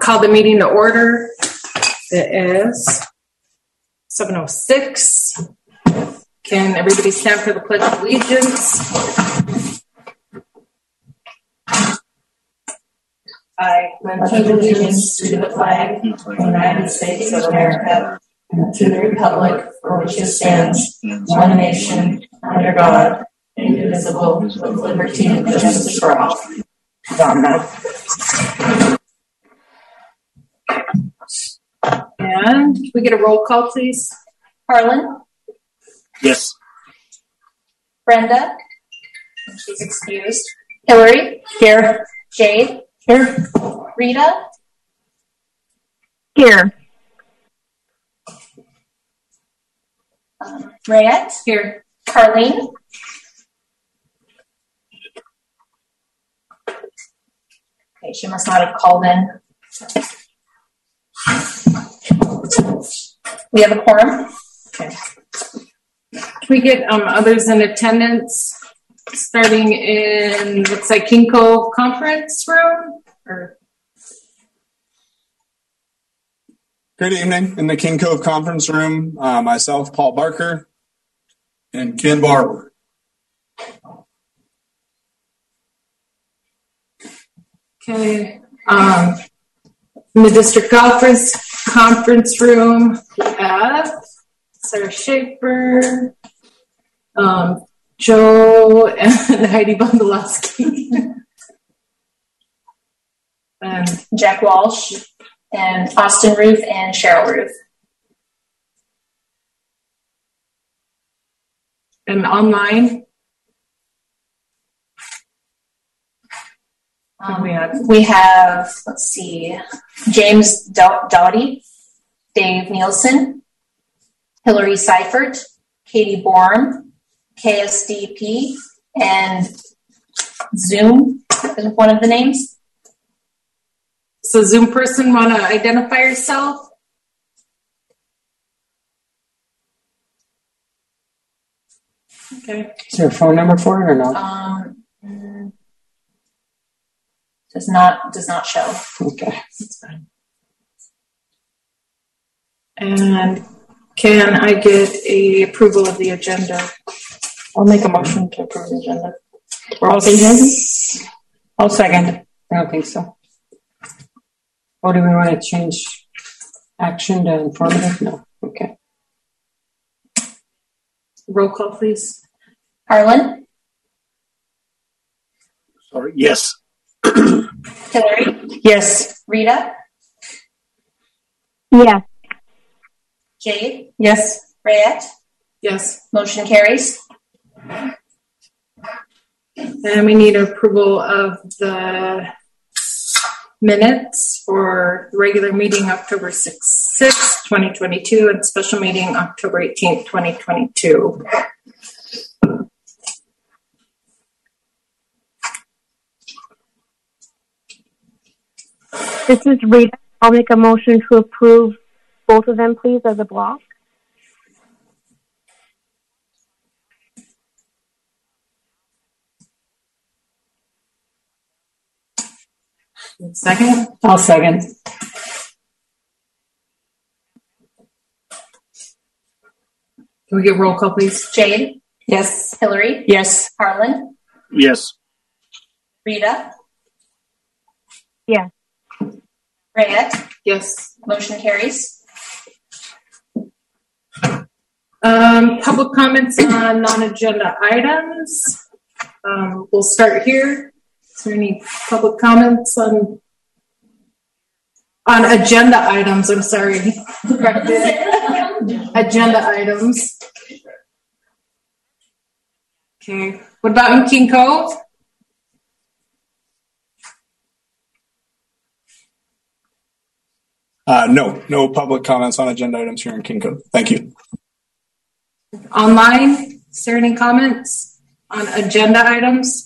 call the meeting to order. It is 7:06. Can everybody stand for the Pledge of Allegiance? I pledge allegiance to the flag of the United States of America and to the republic for which it stands, one nation, under God, indivisible, with liberty and justice for all. And can we get a roll call, please? Harlan? Yes. Brenda? She's excused. Hillary? Here. Jade? Here. Rita? Here. Rayette? Here. Carlene? Okay, she must not have called in. We have a quorum. Okay. Can we get others in attendance? Starting in, looks like King Cove Conference Room? Good evening. In the King Cove Conference Room, myself, Paul Barker, and Ken Barber. Okay. In the District Conference Room, we have Sarah Schaefer, Joe and Heidi Bondolowski. And Jack Walsh and Austin Ruth and Cheryl Ruth. And online, we have, let's see, James Doughty, Dave Nielsen, Hillary Seifert, Katie Borum, KSDP, and Zoom is one of the names. So Zoom person, want to identify yourself? Okay. Is there a phone number for it or not? Does not show. Okay. That's fine. And can I get a approval of the agenda? I'll make a motion to approve the agenda. We're all agenda? I'll second. I don't think so. Or do we want to change action to informative? No. Okay. Roll call, please. Harlan? Sorry. Yes. Hillary? Yes. Rita? Yeah. Jade? Yes. Rayette? Yes. Motion carries. And we need approval of the minutes for the regular meeting October 6th, 2022, and special meeting October 18th, 2022. This is Rita. I'll make a motion to approve both of them, please, as a block. Second? I'll second. Can we get roll call, please? Jade? Yes. Hillary? Yes. Harlan? Yes. Rita? Yes. Rayette? Yes. Motion carries. Public comments on non-agenda items. We'll start here. Is there any public comments on agenda items? I'm sorry. Agenda items. Okay. What about in King Cove? No public comments on agenda items here in King Cove. Thank you. Online, is there any comments on agenda items?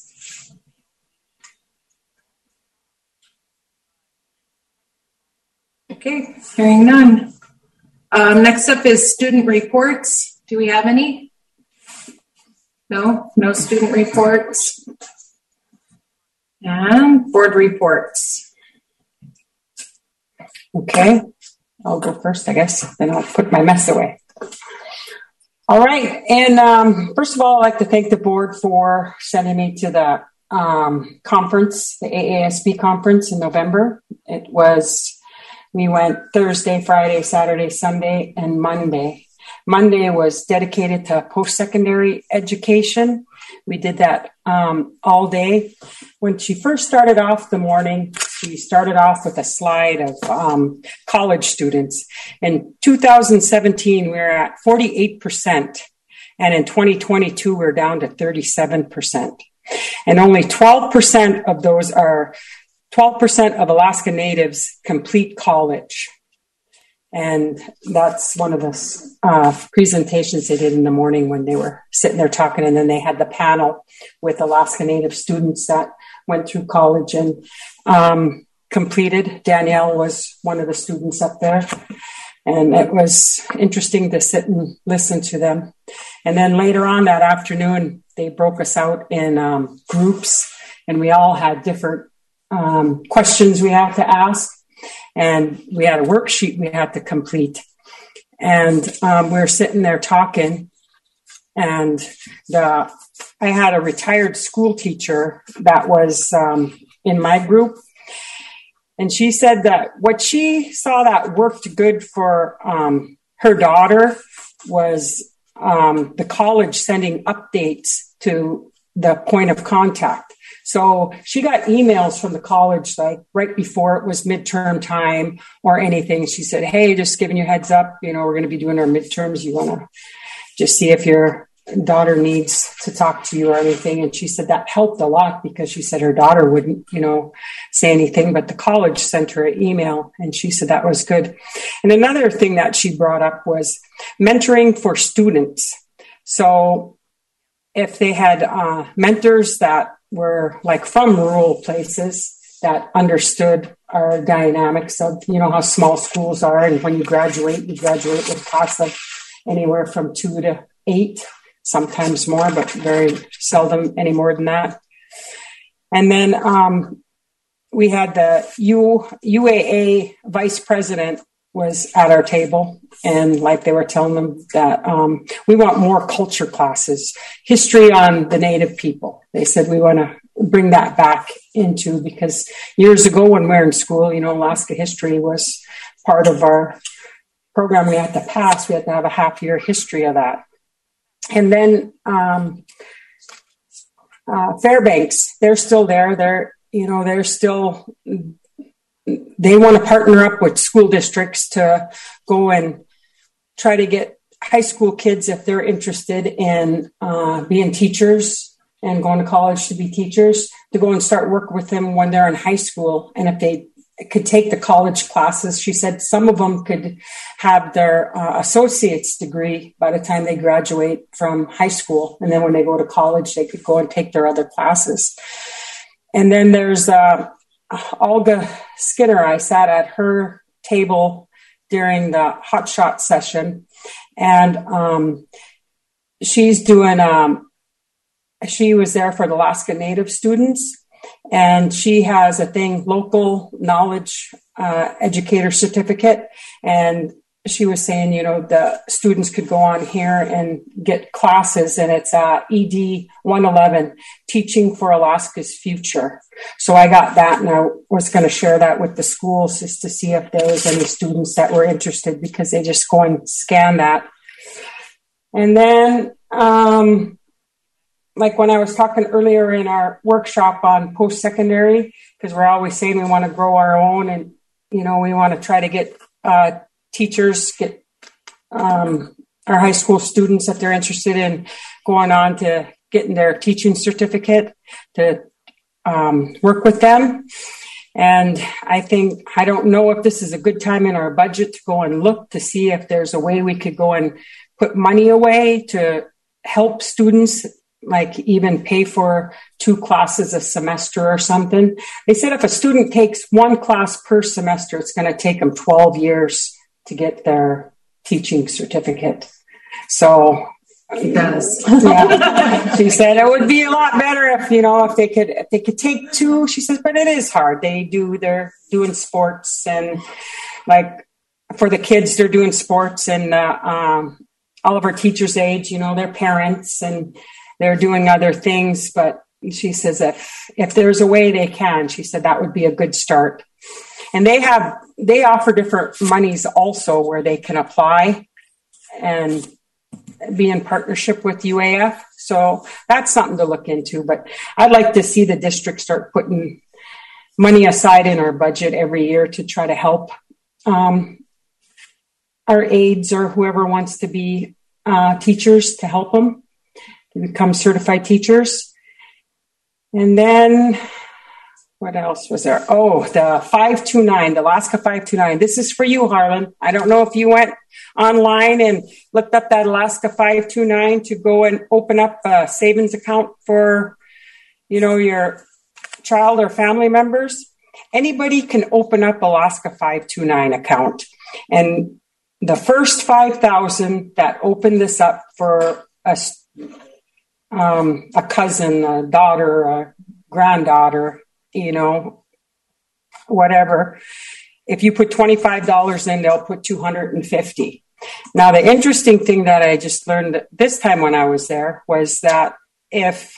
Okay, hearing none. Next up is student reports. Do we have any? No student reports. And board reports. Okay, I'll go first, I guess. Then I'll put my mess away. All right, and first of all, I'd like to thank the board for sending me to the conference, the AASB conference in November. We went Thursday, Friday, Saturday, Sunday, and Monday. Monday was dedicated to post-secondary education. We did that all day. When she first started off the morning, she started off with a slide of college students. In 2017, we were at 48%, and in 2022, we're down to 37%. And only 12% of those are 12% of Alaska Natives complete college. And that's one of the presentations they did in the morning when they were sitting there talking. And then they had the panel with Alaska Native students that went through college and completed. Danielle was one of the students up there. And it was interesting to sit and listen to them. And then later on that afternoon, they broke us out in groups, and we all had different questions we had to ask. And we had a worksheet we had to complete. And we were sitting there talking, and I had a retired school teacher that was in my group. And she said that what she saw that worked good for her daughter was the college sending updates to the point of contact. So she got emails from the college like right before it was midterm time or anything. She said, hey, just giving you a heads up, we're going to be doing our midterms. You want to just see if your daughter needs to talk to you or anything. And she said that helped a lot because she said her daughter wouldn't, say anything, but the college sent her an email, and she said that was good. And another thing that she brought up was mentoring for students. So if they had mentors that were like from rural places that understood our dynamics of, how small schools are. And when you graduate with a class of anywhere from 2 to 8, sometimes more, but very seldom any more than that. And then we had the UAA vice president was at our table, and like they were telling them that we want more culture classes, history on the Native people. They said we want to bring that back into, because years ago when we were in school, Alaska history was part of our program we had to pass. We had to have a half-year history of that. And then Fairbanks, they're still there. They want to partner up with school districts to go and try to get high school kids, if they're interested in being teachers and going to college to be teachers, to go and start work with them when they're in high school. And if they could take the college classes, she said some of them could have their associate's degree by the time they graduate from high school. And then when they go to college, they could go and take their other classes. And then there's Olga Skinner. I sat at her table during the hot shot session, and she's doing, she was there for the Alaska Native students, and she has a thing, local knowledge educator certificate. And she was saying, the students could go on here and get classes, and it's ED 111, Teaching for Alaska's Future. So I got that, and I was going to share that with the schools just to see if there was any students that were interested, because they just go and scan that. And then, like when I was talking earlier in our workshop on post-secondary, because we're always saying we want to grow our own, and, we want to try to get teachers, get our high school students, if they're interested in going on to getting their teaching certificate, to work with them. And I don't know if this is a good time in our budget to go and look to see if there's a way we could go and put money away to help students, like even pay for 2 classes a semester or something. They said if a student takes 1 class per semester, it's going to take them 12 years to get their teaching certificate. So It does. yeah. She said it would be a lot better if they could take 2. She says, but it is hard. They're doing sports and like for the kids, they're doing sports, and all of our teachers' age, they're parents and they're doing other things. But she says if there's a way they can, she said that would be a good start. And they offer different monies also where they can apply and be in partnership with UAF. So that's something to look into. But I'd like to see the district start putting money aside in our budget every year to try to help our aides or whoever wants to be teachers, to help them to become certified teachers. And then what else was there? Oh, the 529, the Alaska 529. This is for you, Harlan. I don't know if you went online and looked up that Alaska 529 to go and open up a savings account for, your child or family members. Anybody can open up Alaska 529 account. And the first 5,000 that open this up for a cousin, a daughter, a granddaughter, whatever. If you put $25 in, they'll put $250. Now, the interesting thing that I just learned this time when I was there was that if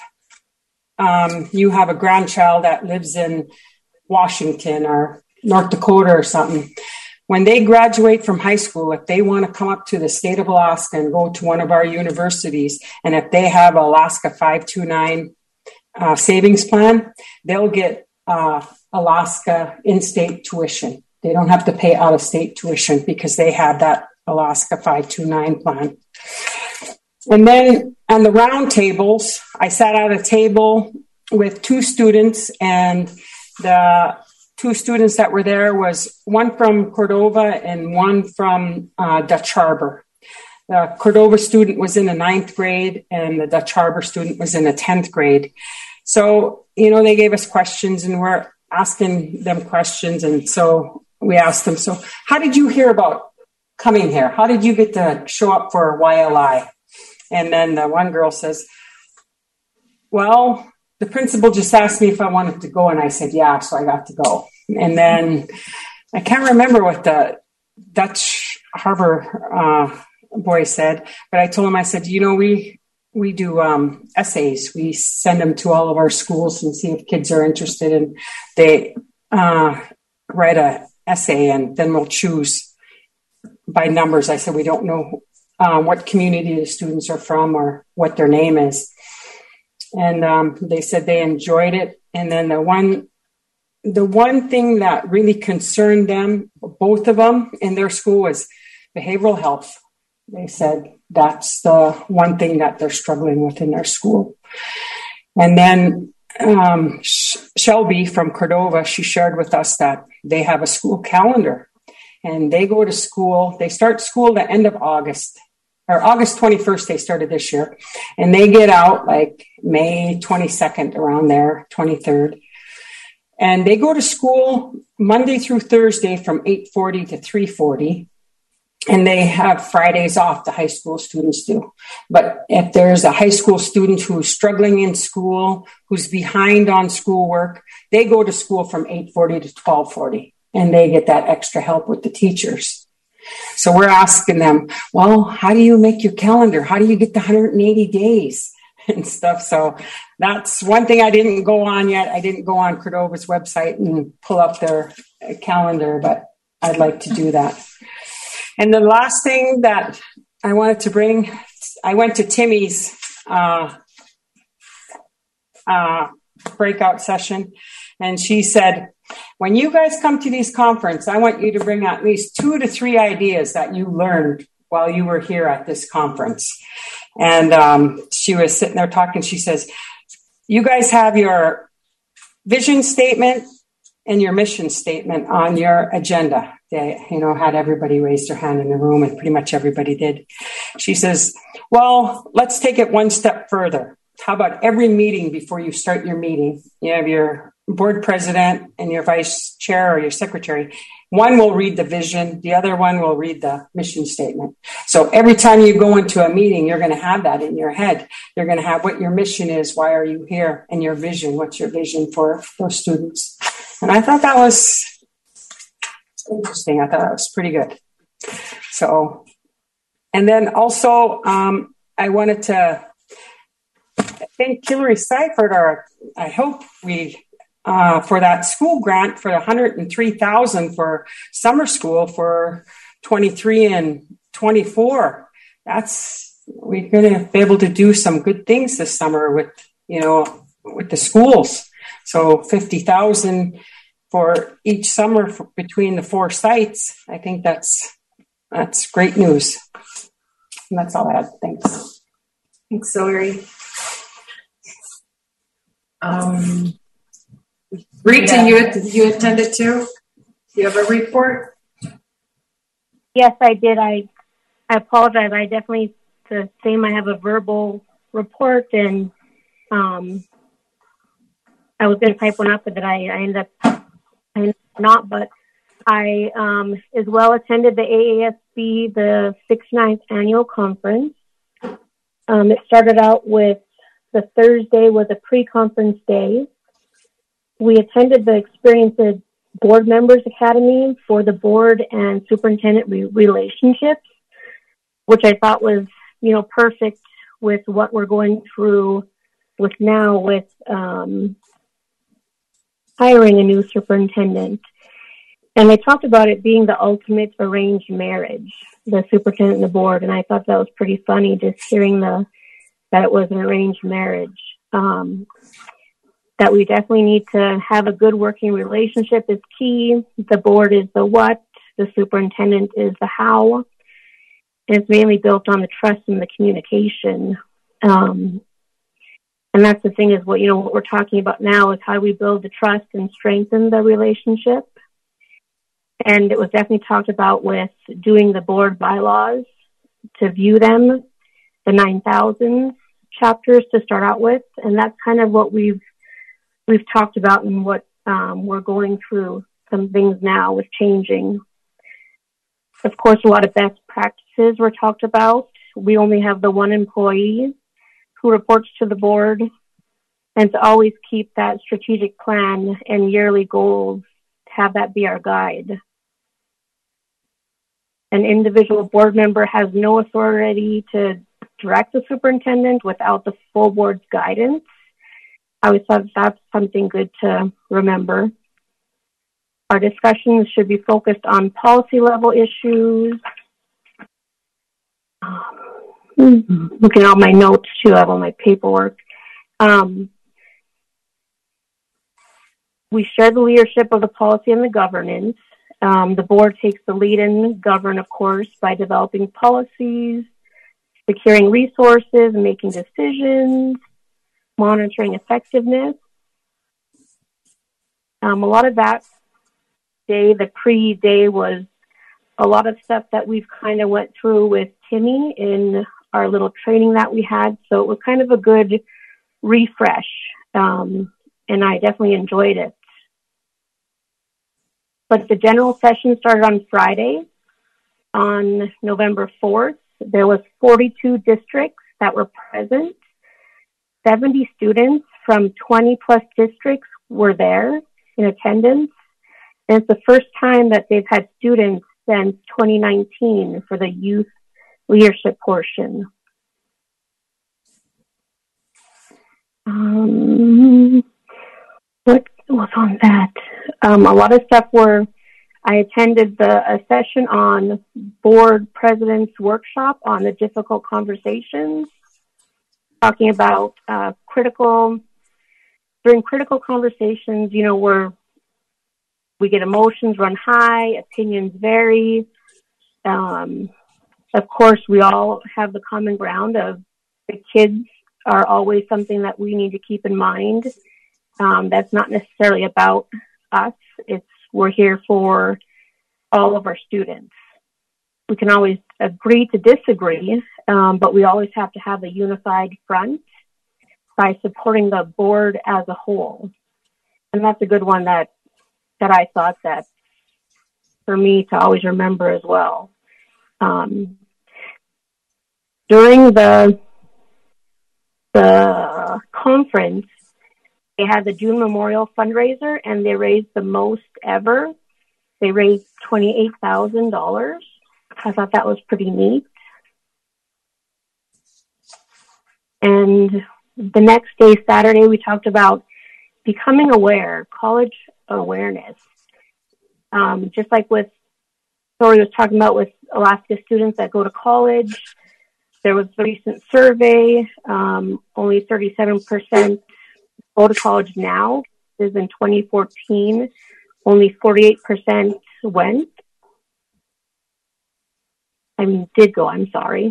you have a grandchild that lives in Washington or North Dakota or something, when they graduate from high school, if they want to come up to the state of Alaska and go to one of our universities, and if they have Alaska 529 savings plan, they'll get Alaska in-state tuition. They don't have to pay out-of-state tuition because they have that Alaska 529 plan. And then on the round tables, I sat at a table with two students, and the two students that were there was one from Cordova and one from Dutch Harbor. The Cordova student was in the 9th grade and the Dutch Harbor student was in the 10th grade. So, they gave us questions and we're asking them questions. And so we asked them, so how did you hear about coming here? How did you get to show up for YLI? And then the one girl says, well, the principal just asked me if I wanted to go, and I said, yeah, so I got to go. And then I can't remember what the Dutch Harbor boy said, but I told him, I said, we do essays. We send them to all of our schools and see if kids are interested, and they write an essay, and then we'll choose by numbers. I said, we don't know what community the students are from or what their name is. And they said they enjoyed it. And then the one thing that really concerned them, both of them in their school, was behavioral health. They said that's the one thing that they're struggling with in their school. And then Shelby from Cordova, she shared with us that they have a school calendar, and they go to school. They start school the end of August. Or August 21st, they started this year, and they get out like May 22nd, around there, 23rd. And they go to school Monday through Thursday from 8:40 to 3:40. And they have Fridays off, the high school students do. But if there's a high school student who's struggling in school, who's behind on schoolwork, they go to school from 8:40 to 12:40, and they get that extra help with the teachers. So we're asking them, well, how do you make your calendar? How do you get the 180 days and stuff? So that's one thing I didn't go on yet. I didn't go on Cordova's website and pull up their calendar, but I'd like to do that. And the last thing that I wanted to bring, I went to Timmy's breakout session, and she said, when you guys come to these conferences, I want you to bring at least 2 to 3 ideas that you learned while you were here at this conference. And she was sitting there talking. She says, you guys have your vision statement and your mission statement on your agenda. They, had everybody raise their hand in the room, and pretty much everybody did. She says, well, let's take it one step further. How about every meeting before you start your meeting, you have your board president and your vice chair or your secretary. One will read the vision. The other one will read the mission statement. So every time you go into a meeting, you're going to have that in your head. You're going to have what your mission is. Why are you here? And your vision. What's your vision for those students? And I thought that was interesting. I thought that was pretty good. So, and then also, I wanted to thank Hillary Seifert, I hope for that school grant for the $103,000 for summer school for 23 and 24. We're going to be able to do some good things this summer with the schools. So 50,000 for each summer between the 4 sites. I think that's great news. And that's all I have. Thanks. Thanks, Hillary. Rita, you attended too? Do you have a report? Yes, I did. I apologize. I definitely, the same, I have a verbal report, and I was going to type one up, but then I ended up not, but I as well attended the AASB, the 69th annual conference. It started out with the Thursday was a pre-conference day. We attended the Experienced Board Members Academy for the board and superintendent relationships, which I thought was, perfect with what we're going through with now with hiring a new superintendent. And they talked about it being the ultimate arranged marriage, the superintendent and the board. And I thought that was pretty funny, just hearing that it was an arranged marriage. That we definitely need to have a good working relationship is key. The board is the what, the superintendent is the how. And it's mainly built on the trust and the communication. And that's the thing is what we're talking about now is how we build the trust and strengthen the relationship. And it was definitely talked about with doing the board bylaws to view them, the 9,000 chapters to start out with. And that's kind of what we've talked about and what we're going through some things now with changing. Of course, a lot of best practices were talked about. We only have the one employee who reports to the board, and to always keep that strategic plan and yearly goals, have that be our guide. An individual board member has no authority to direct the superintendent without the full board's guidance. I always thought that's something good to remember. Our discussions should be focused on policy level issues. Looking at all my notes too, I have all my paperwork. We share the leadership of the policy and the governance. The board takes the lead and govern, of course, by developing policies, securing resources, making decisions, monitoring effectiveness. A lot of that day, the pre-day, was a lot of stuff that we've kind of went through with Timmy in our little training that we had. So it was kind of a good refresh, and I definitely enjoyed it. But the general session started on Friday, on November 4th. There was 42 districts that were present. 70 students from 20 plus districts were there in attendance. And it's the first time that they've had students since 2019 for the youth leadership portion. What was on that? A lot of stuff I attended a session on board president's workshop on the difficult conversations, talking about during critical conversations, where we get emotions run high, opinions vary. Of course, we all have the common ground of the kids are always something that we need to keep in mind. That's not necessarily about us. We're here for all of our students. We can always agree to disagree, but we always have to have a unified front by supporting the board as a whole. And that's a good one that I thought that for me to always remember as well. During the conference, they had the June Memorial fundraiser, and they raised the most ever They raised $28,000. I thought that was pretty neat. And the next day, Saturday, we talked about becoming aware, college awareness. Just like with Tori was talking about with Alaska students that go to college, there was a recent survey, only 37% go to college now. This is in 2014, only 48% went. Did go, I'm sorry.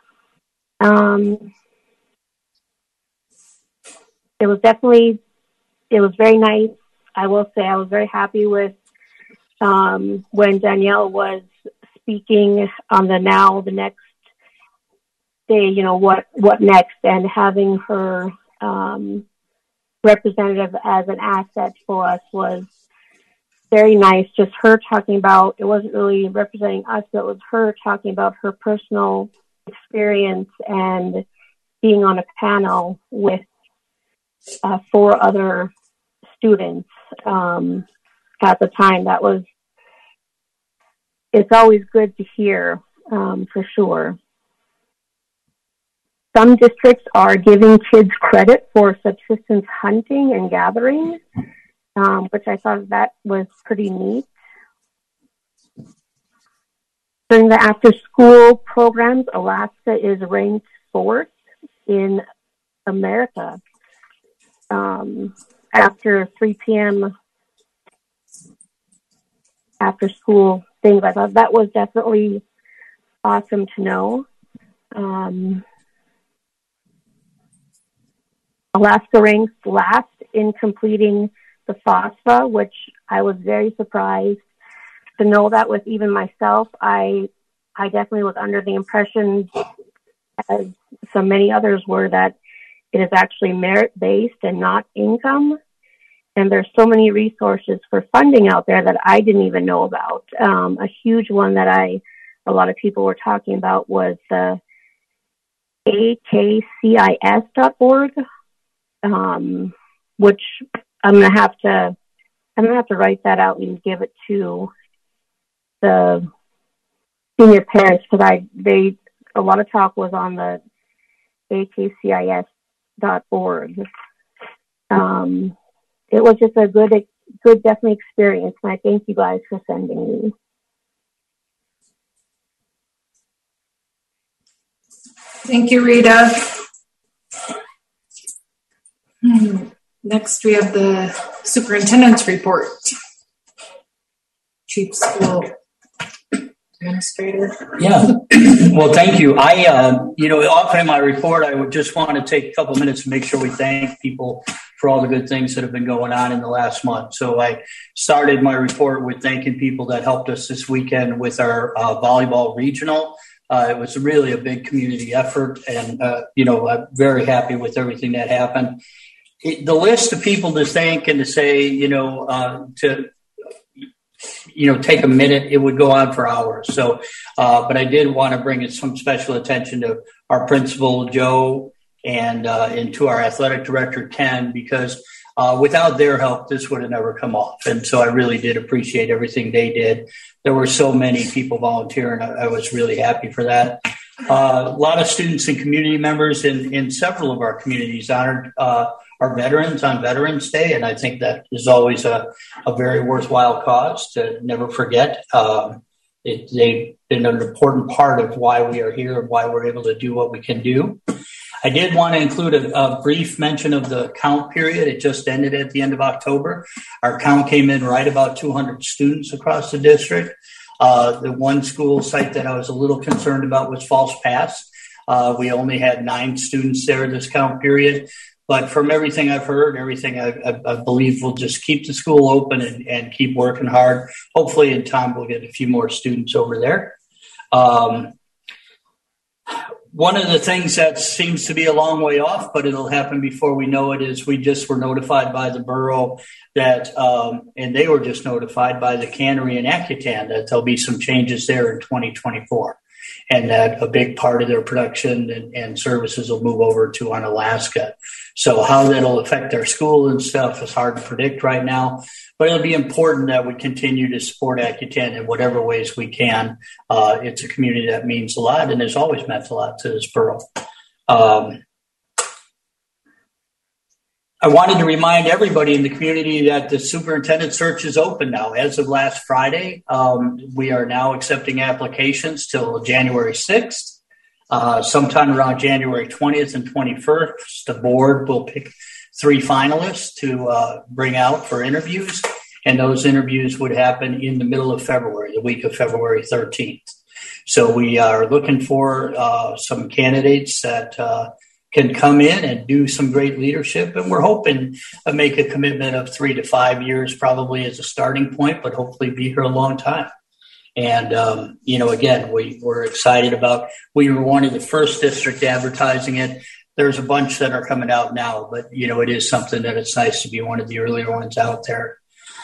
It was very nice. I will say I was very happy with when Danielle was speaking on the next day, what next, and having her representative as an asset for us was very nice. Just her talking about, it wasn't really representing us, but it was her talking about her personal experience and being on a panel with 4 other students at the time. It's always good to hear, for sure. Some districts are giving kids credit for subsistence hunting and gathering, which I thought that was pretty neat. During the after-school programs, Alaska is ranked 4th in America. After 3 p.m. after school things, I thought that was definitely awesome to know. Alaska ranks last in completing the FOSFA, which I was very surprised to know that with even myself. I definitely was under the impression, as so many others were, that it is actually merit-based and not income. And there's so many resources for funding out there that I didn't even know about. A huge one that a lot of people were talking about was akcis.org, which I'm gonna have to write that out and give it to the senior parents, because a lot of talk was on the akcis.org. It was just a good definitely experience, and I thank you guys for sending me. Thank you, Rita. Next, we have the superintendent's report. Chief School Administrator. Yeah. Well, thank you. Often in my report, I would just want to take a couple minutes to make sure we thank people for all the good things that have been going on in the last month. So I started my report with thanking people that helped us this weekend with our volleyball regional. It was really a big community effort, and, I'm very happy with everything that happened. The list of people to thank and to say, take a minute, it would go on for hours. So, but I did want to bring some special attention to our principal, Joe, and to our athletic director, Ken, because without their help, this would have never come off. And so I really did appreciate everything they did. There were so many people volunteering. I was really happy for that. A lot of students and community members in several of our communities honored our veterans on Veterans Day, and I think that is always a very worthwhile cause to never forget. They've been an important part of why we are here and why we're able to do what we can do. I did want to include a brief mention of the count period. It just ended at the end of October. Our count came in right about 200 students across the district. The one school site that I was a little concerned about was False Pass. We only had 9 students there this count period. But from everything I've heard, everything I believe we'll just keep the school open and keep working hard. Hopefully in time we'll get a few more students over there. One of the things that seems to be a long way off, but it'll happen before we know it, is we just were notified by the borough that, and they were just notified by the cannery in Accutan that there'll be some changes there in 2024. And that a big part of their production and services will move over to Unalaska. So how that'll affect our school and stuff is hard to predict right now. But it'll be important that we continue to support Accutane in whatever ways we can. It's a community that means a lot and has always meant a lot to this borough. I wanted to remind everybody in the community that the superintendent search is open now. As of last Friday, we are now accepting applications till January 6th. Sometime around January 20th and 21st, the board will pick 3 finalists to bring out for interviews. And those interviews would happen in the middle of February, the week of February 13th. So we are looking for some candidates that can come in and do some great leadership. And we're hoping to make a commitment of 3 to 5 years, probably as a starting point, but hopefully be here a long time. And, again, we're excited about, we were one of the first district advertising it. There's a bunch that are coming out now, but, it is something that it's nice to be one of the earlier ones out there.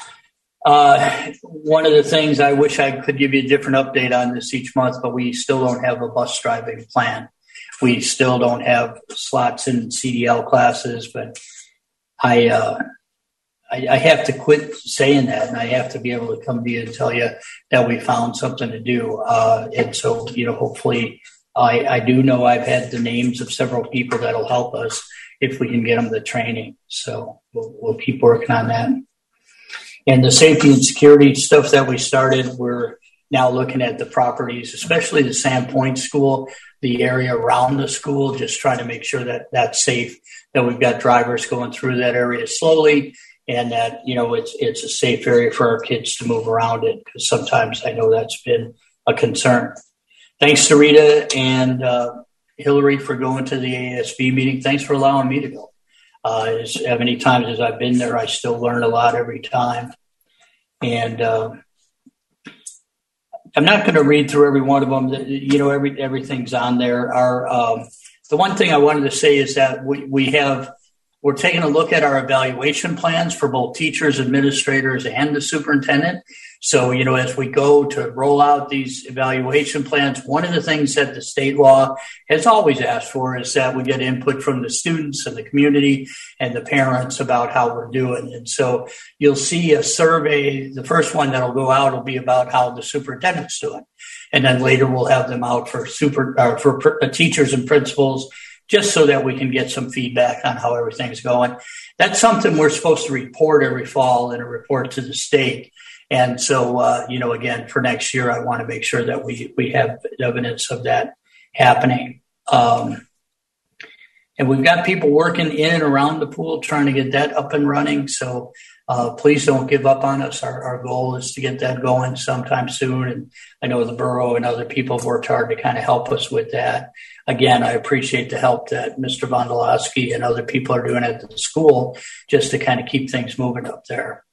One of the things I wish I could give you a different update on this each month, but we still don't have a bus driving plan. We still don't have slots in CDL classes, but I have to quit saying that, and I have to be able to come to you and tell you that we found something to do. And so, hopefully, I do know I've had the names of several people that'll help us if we can get them the training. So we'll keep working on that. And the safety and security stuff that we started, we're now looking at the properties, especially the Sandpoint School, the area around the school, just trying to make sure that that's safe, that we've got drivers going through that area slowly, and that, it's a safe area for our kids to move around in, because sometimes I know that's been a concern. Thanks to Rita and Hillary for going to the ASB meeting. Thanks for allowing me to go. As many times as I've been there, I still learn a lot every time. And I'm not going to read through every one of them. Everything's on there. The one thing I wanted to say is that we're taking a look at our evaluation plans for both teachers, administrators, and the superintendent. So, as we go to roll out these evaluation plans, one of the things that the state law has always asked for is that we get input from the students and the community and the parents about how we're doing. And so you'll see a survey. The first one that'll go out will be about how the superintendent's doing. And then later we'll have them out for teachers and principals, just so that we can get some feedback on how everything's going. That's something we're supposed to report every fall in a report to the state. And so, again, for next year, I want to make sure that we have evidence of that happening. And we've got people working in and around the pool trying to get that up and running. So please don't give up on us. Our goal is to get that going sometime soon. And I know the borough and other people have worked hard to kind of help us with that. Again, I appreciate the help that Mr. Vondolowski and other people are doing at the school just to kind of keep things moving up there.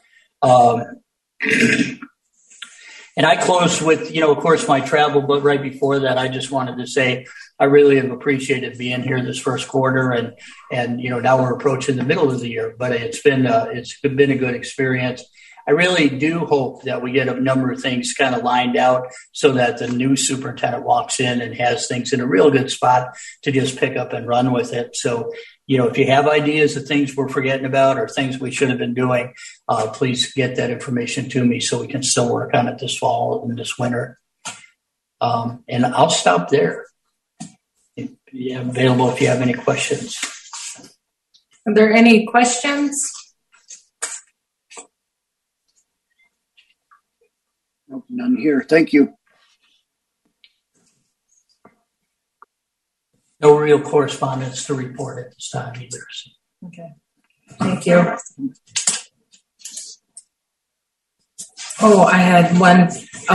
And I close with, of course, my travel, but right before that, I just wanted to say I really have appreciated being here this first quarter, and now we're approaching the middle of the year, but it's been a good experience. I really do hope that we get a number of things kind of lined out so that the new superintendent walks in and has things in a real good spot to just pick up and run with it. So, if you have ideas of things we're forgetting about or things we should have been doing, please get that information to me so we can still work on it this fall and this winter. And I'll stop there. I'm available if you have any questions. Are there any questions? Nope, none here. Thank you. No real correspondence to report at this time either. So. Okay. Thank you. Oh, I had one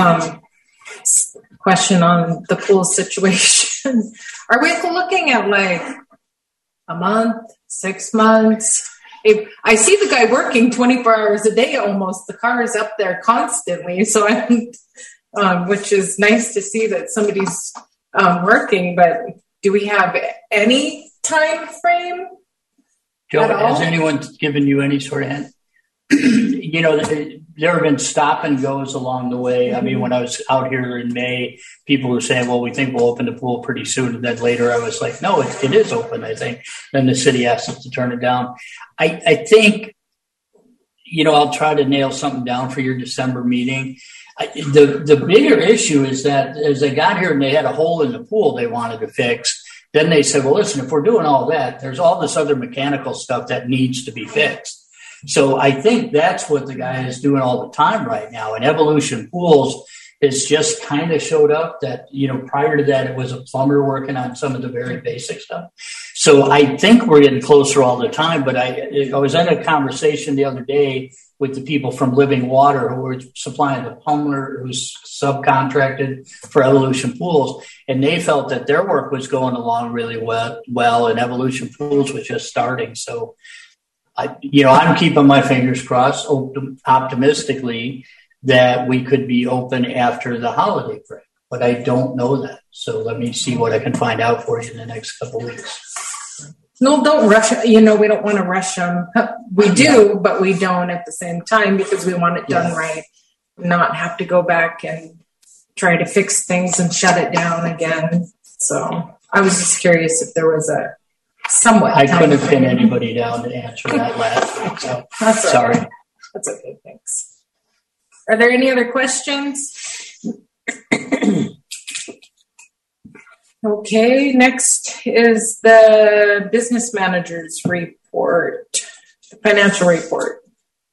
question on the pool situation. Are we looking at like a month, 6 months? If I see the guy working 24 hours a day almost, the car is up there constantly. So which is nice to see that somebody's working, but do we have any time frame? Joe, has anyone given you any sort of hint? There have been stop and goes along the way. I mean, when I was out here in May, people were saying, well, we think we'll open the pool pretty soon. And then later I was like, no, it is open, I think. Then the city asked us to turn it down. I think, I'll try to nail something down for your December meeting. The bigger issue is that as they got here and they had a hole in the pool they wanted to fix, then they said, well, listen, if we're doing all that, there's all this other mechanical stuff that needs to be fixed. So I think that's what the guy is doing all the time right now. And Evolution Pools has just kind of showed up that, prior to that, it was a plumber working on some of the very basic stuff. So I think we're getting closer all the time. But I was in a conversation the other day with the people from Living Water who were supplying the plumber who's subcontracted for Evolution Pools. And they felt that their work was going along really well and Evolution Pools was just starting. So, I'm keeping my fingers crossed optimistically that we could be open after the holiday break. But I don't know that. So let me see what I can find out for you in the next couple of weeks. No, don't rush. We don't want to rush them. We do, but we don't at the same time because we want it done right. Not have to go back and try to fix things and shut it down again. So I was just curious if there was a somewhat. I couldn't pin anybody down to answer that last week. So That's sorry. Right. That's okay. Thanks. Are there any other questions? Okay, next is the business manager's report, the financial report.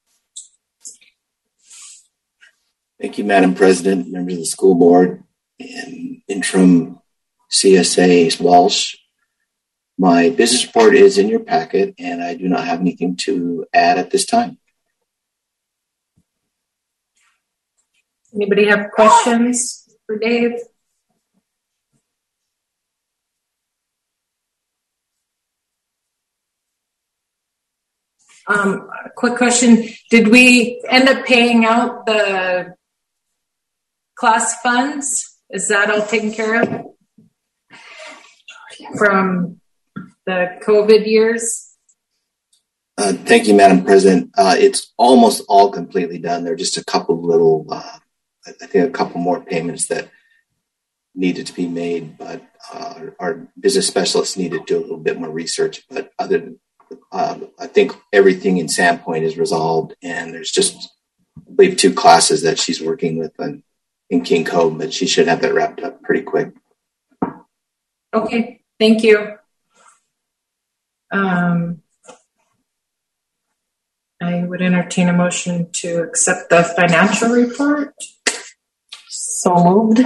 Thank you, Madam President, members of the school board, and interim CSA Walsh. My business report is in your packet, and I do not have anything to add at this time. Anybody have questions for Dave? Quick question. Did we end up paying out the class funds? Is that all taken care of from the COVID years? Thank you, Madam President. It's almost all completely done. There are just a couple little, I think a couple more payments that needed to be made, but our business specialists needed to do a little bit more research. But other than I think everything in Sandpoint is resolved, and there's just, I believe, 2 classes that she's working with in King Cove, but she should have that wrapped up pretty quick. Okay, thank you. I would entertain a motion to accept the financial report. So moved.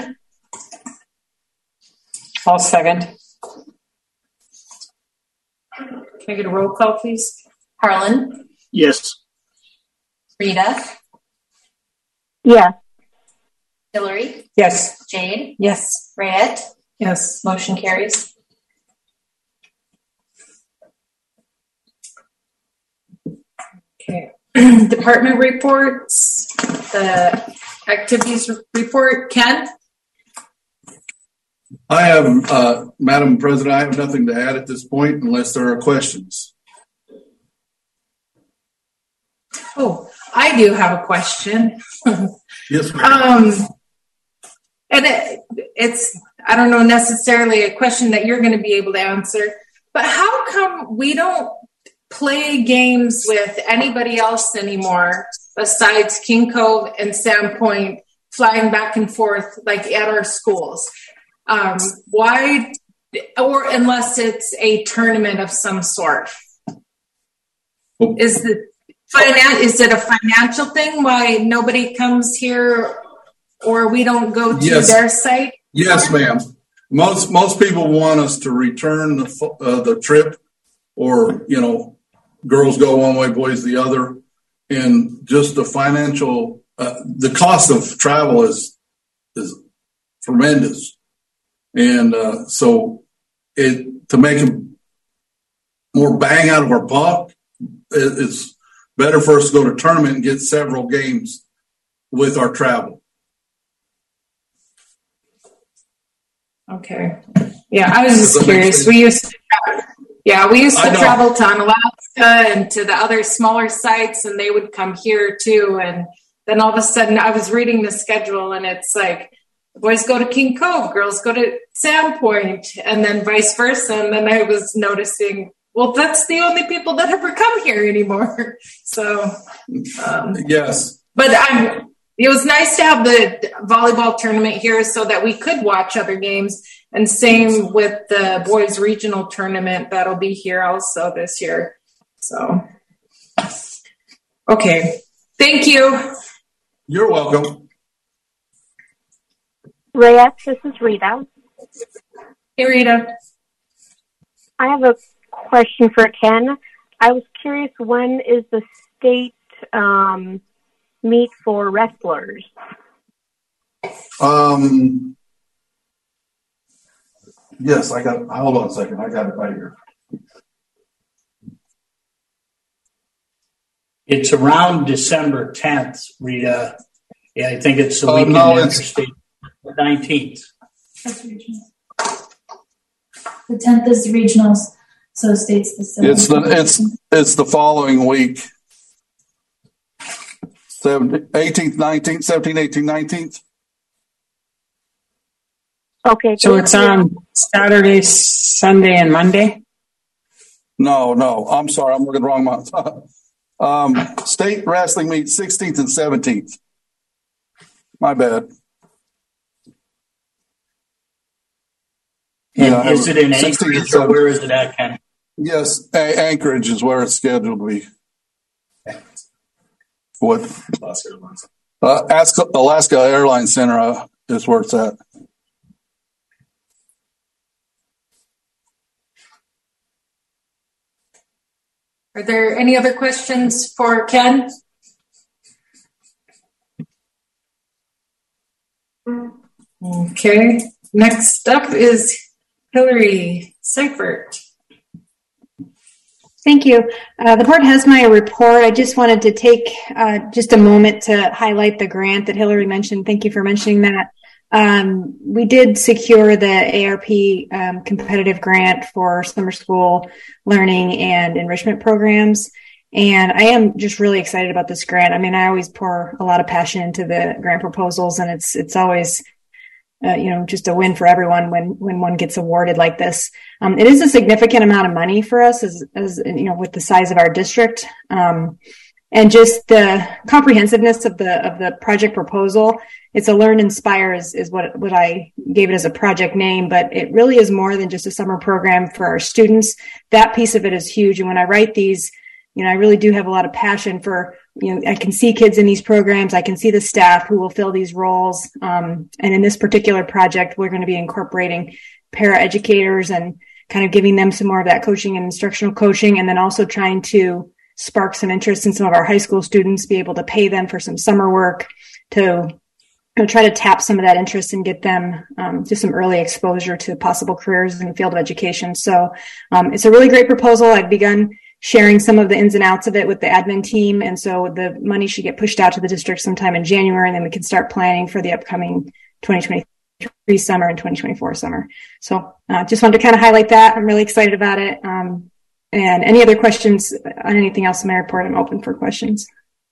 I'll second. Can I get a roll call, please? Harlan, Yes. Rita, Yes. Hillary, Yes. Jade, Yes. Rayette. Yes. Motion carries. Okay. Department reports, the activities report. Ken? I have, Madam President, I have nothing to add at this point unless there are questions. Oh, I do have a question. Yes, ma'am. And it's, I don't know necessarily a question that you're going to be able to answer, but how come we don't play games with anybody else anymore besides King Cove and Sandpoint flying back and forth like at our schools? Why, or unless it's a tournament of some sort? Is it a financial thing why nobody comes here or we don't go to their site? Yes, ma'am. Most people want us to return the trip, or girls go one way, boys the other, and just the financial the cost of travel is tremendous, and so to make more bang out of our buck, it's better for us to go to tournament and get several games with our travel. Okay. Yeah, I was just curious. We used to travel to Alaska and to the other smaller sites, and they would come here too. And then all of a sudden, I was reading the schedule, and it's like boys go to King Cove, girls go to Sandpoint, and then vice versa. And then I was noticing Well, that's the only people that ever come here anymore. So, Yes. but it was nice to have the volleyball tournament here so that we could watch other games. And same with the boys regional tournament that'll be here also this year. So, okay. Thank you. You're welcome. Reyes, this is Rita. Hey, Rita. I have a question for Ken. I was curious, when is the state meet for wrestlers? Yes, hold on a second. I got it right here. It's around December 10th, Rita. Yeah, I think it's the weekend no, after it's state, 19th. That's regional. The 10th is regionals, so state's the 7th. It's the following week. 18th, 19th, 17th, 18th, 19th. Okay. So it's on Saturday, Sunday, and Monday? No, I'm sorry. I'm looking wrong month. State wrestling meet 16th and 17th. My bad. And is it in Anchorage or where is it at, Ken? Yes, Anchorage is where it's scheduled to be. What? Alaska Airlines Center is where it's at. Are there any other questions for Ken? Okay. Next up is Hillary Seifert. Thank you. The board has my report. I just wanted to take just a moment to highlight the grant that Hillary mentioned. Thank you for mentioning that. We did secure the ARP competitive grant for summer school learning and enrichment programs. And I am just really excited about this grant. I mean, I always pour a lot of passion into the grant proposals, and it's always just a win for everyone when one gets awarded like this. It is a significant amount of money for us as with the size of our district. And just the comprehensiveness of the project proposal. It's a Learn Inspire is what I gave it as a project name, but it really is more than just a summer program for our students. That piece of it is huge. And when I write these, I really do have a lot of passion for, I can see kids in these programs. I can see the staff who will fill these roles. And in this particular project, we're going to be incorporating para-educators and kind of giving them some more of that coaching and instructional coaching, and then also trying to spark some interest in some of our high school students, be able to pay them for some summer work to try to tap some of that interest and get them just some early exposure to possible careers in the field of education. So it's a really great proposal. I've begun sharing some of the ins and outs of it with the admin team. And so the money should get pushed out to the district sometime in January, and then we can start planning for the upcoming 2023 summer and 2024 summer. So just wanted to kind of highlight that. I'm really excited about it. And any other questions on anything else in my report, I'm open for questions.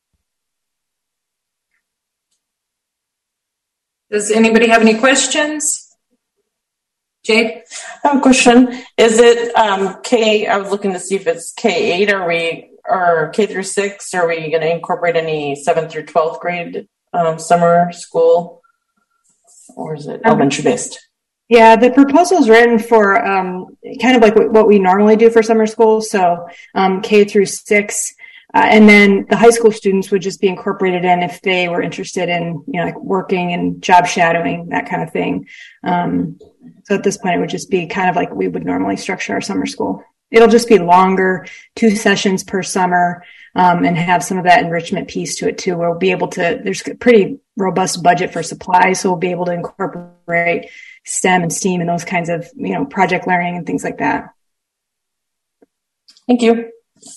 Does anybody have any questions? Jade? I have a question. Is it K? I was looking to see if it's K-8 or K through 6. Are we going to incorporate any 7th through 12th grade summer school, or is it elementary based? Yeah, the proposal is written for kind of like what we normally do for summer school. So K through 6. And then the high school students would just be incorporated in if they were interested in, like working and job shadowing, that kind of thing. So at this point, it would just be kind of like we would normally structure our summer school. It'll just be longer, 2 sessions per summer, and have some of that enrichment piece to it too. We'll be able to, there's a pretty robust budget for supplies, so we'll be able to incorporate STEM and STEAM and those kinds of, project learning and things like that. Thank you.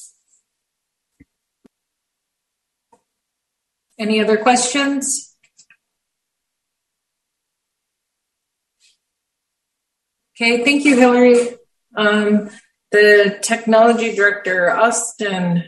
Any other questions? Okay, thank you, Hillary. The technology director, Austin.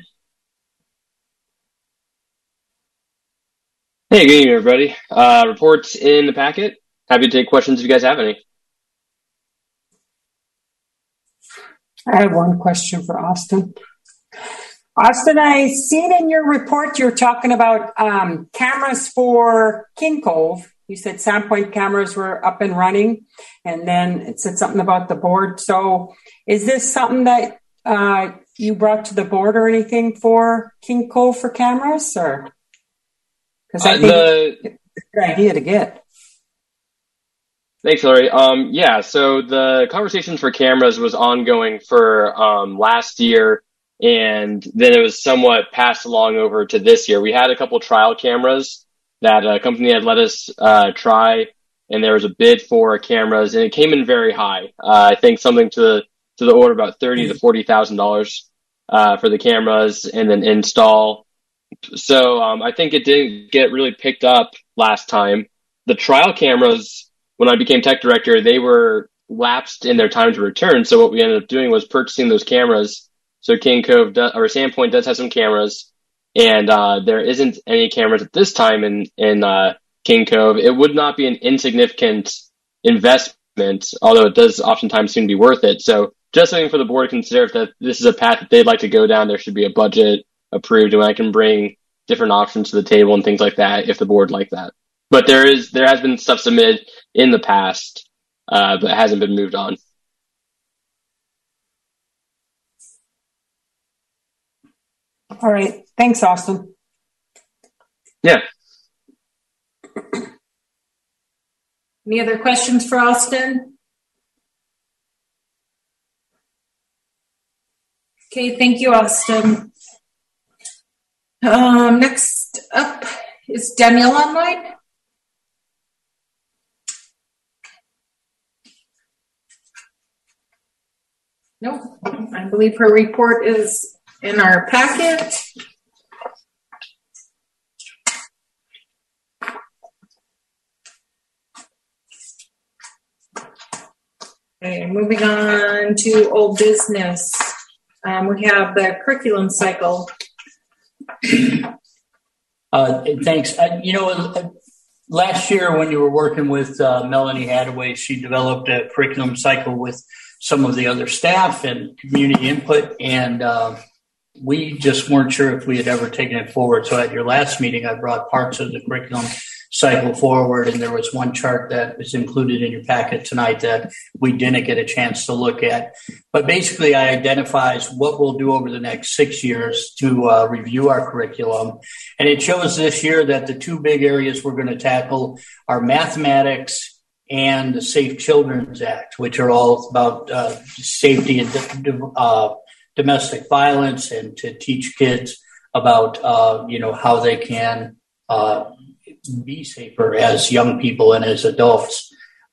Hey, good evening, everybody. Reports in the packet. Happy to take questions if you guys have any. I have one question for Austin. Austin, I seen in your report you're talking about cameras for King Cove. You said Sandpoint cameras were up and running, and then it said something about the board. So is this something that you brought to the board or anything for King Cove for cameras? Or because I think it's a good idea to get. Thanks, Hillary. Yeah, so the conversations for cameras was ongoing for last year, and then it was somewhat passed along over to this year. We had a couple trial cameras that a company had let us try, and there was a bid for cameras, and it came in very high. I think something to the order about $30,000 to $40,000 for the cameras and then install. So I think it didn't get really picked up last time. The trial cameras, when I became tech director, they were lapsed in their time to return. So what we ended up doing was purchasing those cameras. So King Cove or Sandpoint does have some cameras, and there isn't any cameras at this time in King Cove. It would not be an insignificant investment, although it does oftentimes seem to be worth it. So just something for the board to consider, if that this is a path that they'd like to go down, there should be a budget approved, and I can bring different options to the table and things like that if the board like that. But there has been stuff submitted in the past, but it hasn't been moved on. All right. Thanks, Austin. Yeah. Any other questions for Austin? Okay, thank you, Austin. Next up, is Danielle online? Nope. I believe her report is in our packet. Okay, moving on to old business. We have the curriculum cycle. Thanks. Last year when you were working with Melanie Hadaway, she developed a curriculum cycle with some of the other staff and community input, and we just weren't sure if we had ever taken it forward. So at your last meeting, I brought parts of the curriculum cycle forward, and there was one chart that was included in your packet tonight that we didn't get a chance to look at. But basically, I identifies what we'll do over the next 6 years to review our curriculum. And it shows this year that the two big areas we're going to tackle are mathematics and the Safe Children's Act, which are all about safety and domestic violence, and to teach kids about, how they can be safer as young people and as adults.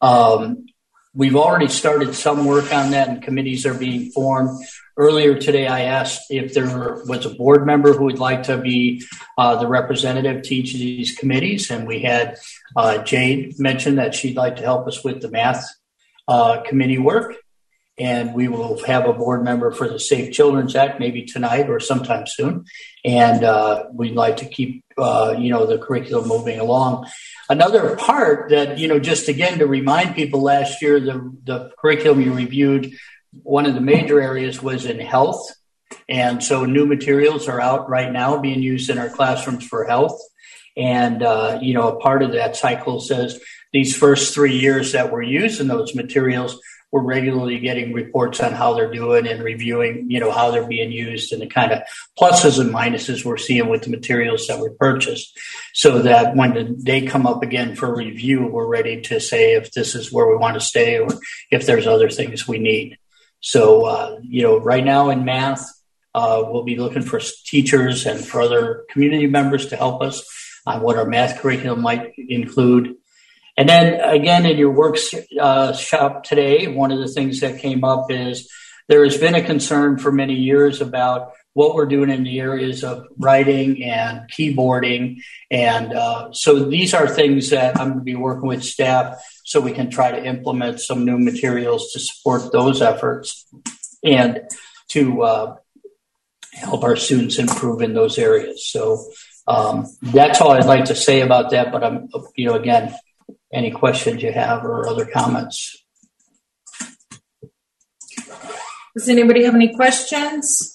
We've already started some work on that, and committees are being formed. Earlier today, I asked if there was a board member who would like to be the representative to each of these committees, and we had Jade mention that she'd like to help us with the math committee work. And we will have a board member for the Safe Children's Act, maybe tonight or sometime soon. And we'd like to keep, the curriculum moving along. Another part that, just again to remind people, last year, the curriculum you reviewed, one of the major areas was in health. And so new materials are out right now being used in our classrooms for health. And, a part of that cycle says these first 3 years that we're using those materials, we're regularly getting reports on how they're doing and reviewing, how they're being used and the kind of pluses and minuses we're seeing with the materials that we purchased, so that when they come up again for review, we're ready to say if this is where we want to stay or if there's other things we need. So, right now in math, we'll be looking for teachers and for other community members to help us on what our math curriculum might include. And then again, in your workshop today, one of the things that came up is there has been a concern for many years about what we're doing in the areas of writing and keyboarding. And so these are things that I'm going to be working with staff so we can try to implement some new materials to support those efforts and to help our students improve in those areas. So that's all I'd like to say about that. But I'm, again, any questions you have or other comments? Does anybody have any questions?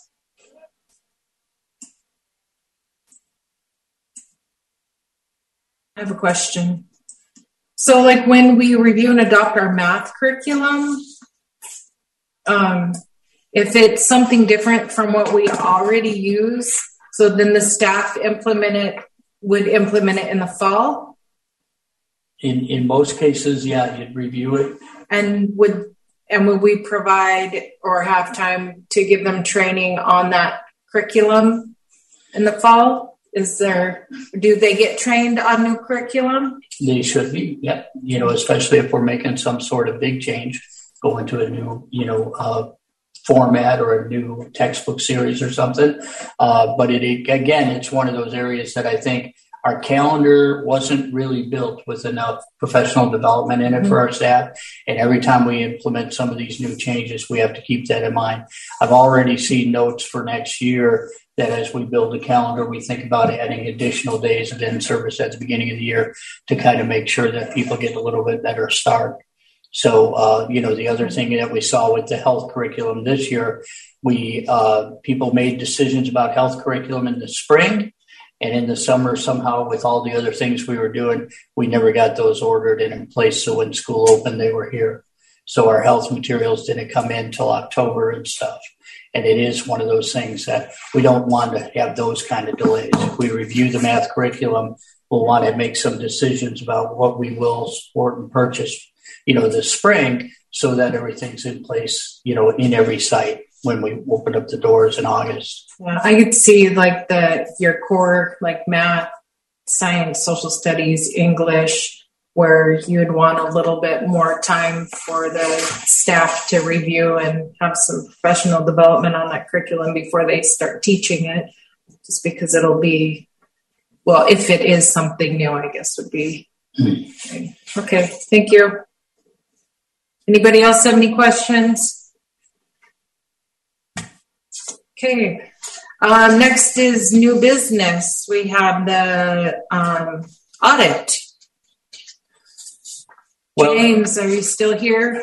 I have a question. So like when we review and adopt our math curriculum, if it's something different from what we already use, so then the staff would implement it in the fall? In most cases, yeah, you'd review it. And would we provide or have time to give them training on that curriculum in the fall? Do they get trained on new curriculum? They should be, yeah. Especially if we're making some sort of big change, go into a new, format or a new textbook series or something. But it's one of those areas that I think our calendar wasn't really built with enough professional development in it for our staff. And every time we implement some of these new changes, we have to keep that in mind. I've already seen notes for next year that as we build a calendar, we think about adding additional days of in-service at the beginning of the year to kind of make sure that people get a little bit better start. So, the other thing that we saw with the health curriculum this year, people made decisions about health curriculum in the spring, and in the summer, somehow with all the other things we were doing, we never got those ordered and in place. So when school opened, they were here. So our health materials didn't come in till October and stuff. And it is one of those things that we don't want to have those kind of delays. If we review the math curriculum, we'll want to make some decisions about what we will support and purchase, this spring, so that everything's in place, in every site when we open up the doors in August. Yeah, I could see like your core, like math, science, social studies, English, where you'd want a little bit more time for the staff to review and have some professional development on that curriculum before they start teaching it, just because it'll be, if it is something new, I guess would be. Okay, thank you. Anybody else have any questions? Okay. Next is new business. We have the audit. James, are you still here?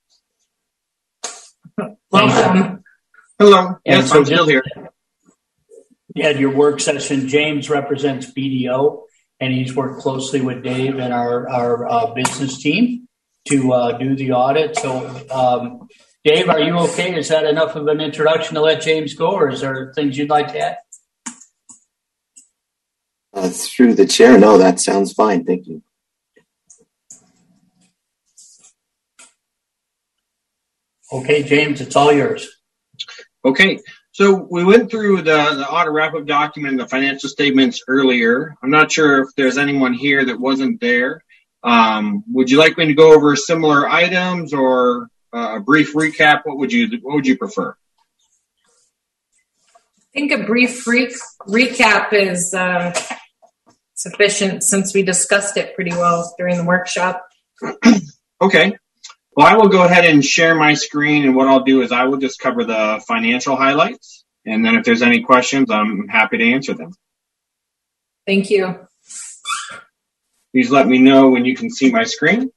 Welcome. Hello. Yes, I'm still here. You had your work session. James represents BDO, and he's worked closely with Dave and our business team to do the audit. So, Dave, are you okay? Is that enough of an introduction to let James go, or is there things you'd like to add? Through the chair, no, that sounds fine. Thank you. Okay, James, it's all yours. Okay, so we went through the audit wrap-up document and the financial statements earlier. I'm not sure if there's anyone here that wasn't there. Would you like me to go over similar items or a brief recap? What would you prefer? I think a brief recap is sufficient since we discussed it pretty well during the workshop. Okay. Well, I will go ahead and share my screen, and what I'll do is I will just cover the financial highlights, and then if there's any questions, I'm happy to answer them. Thank you. Please let me know when you can see my screen.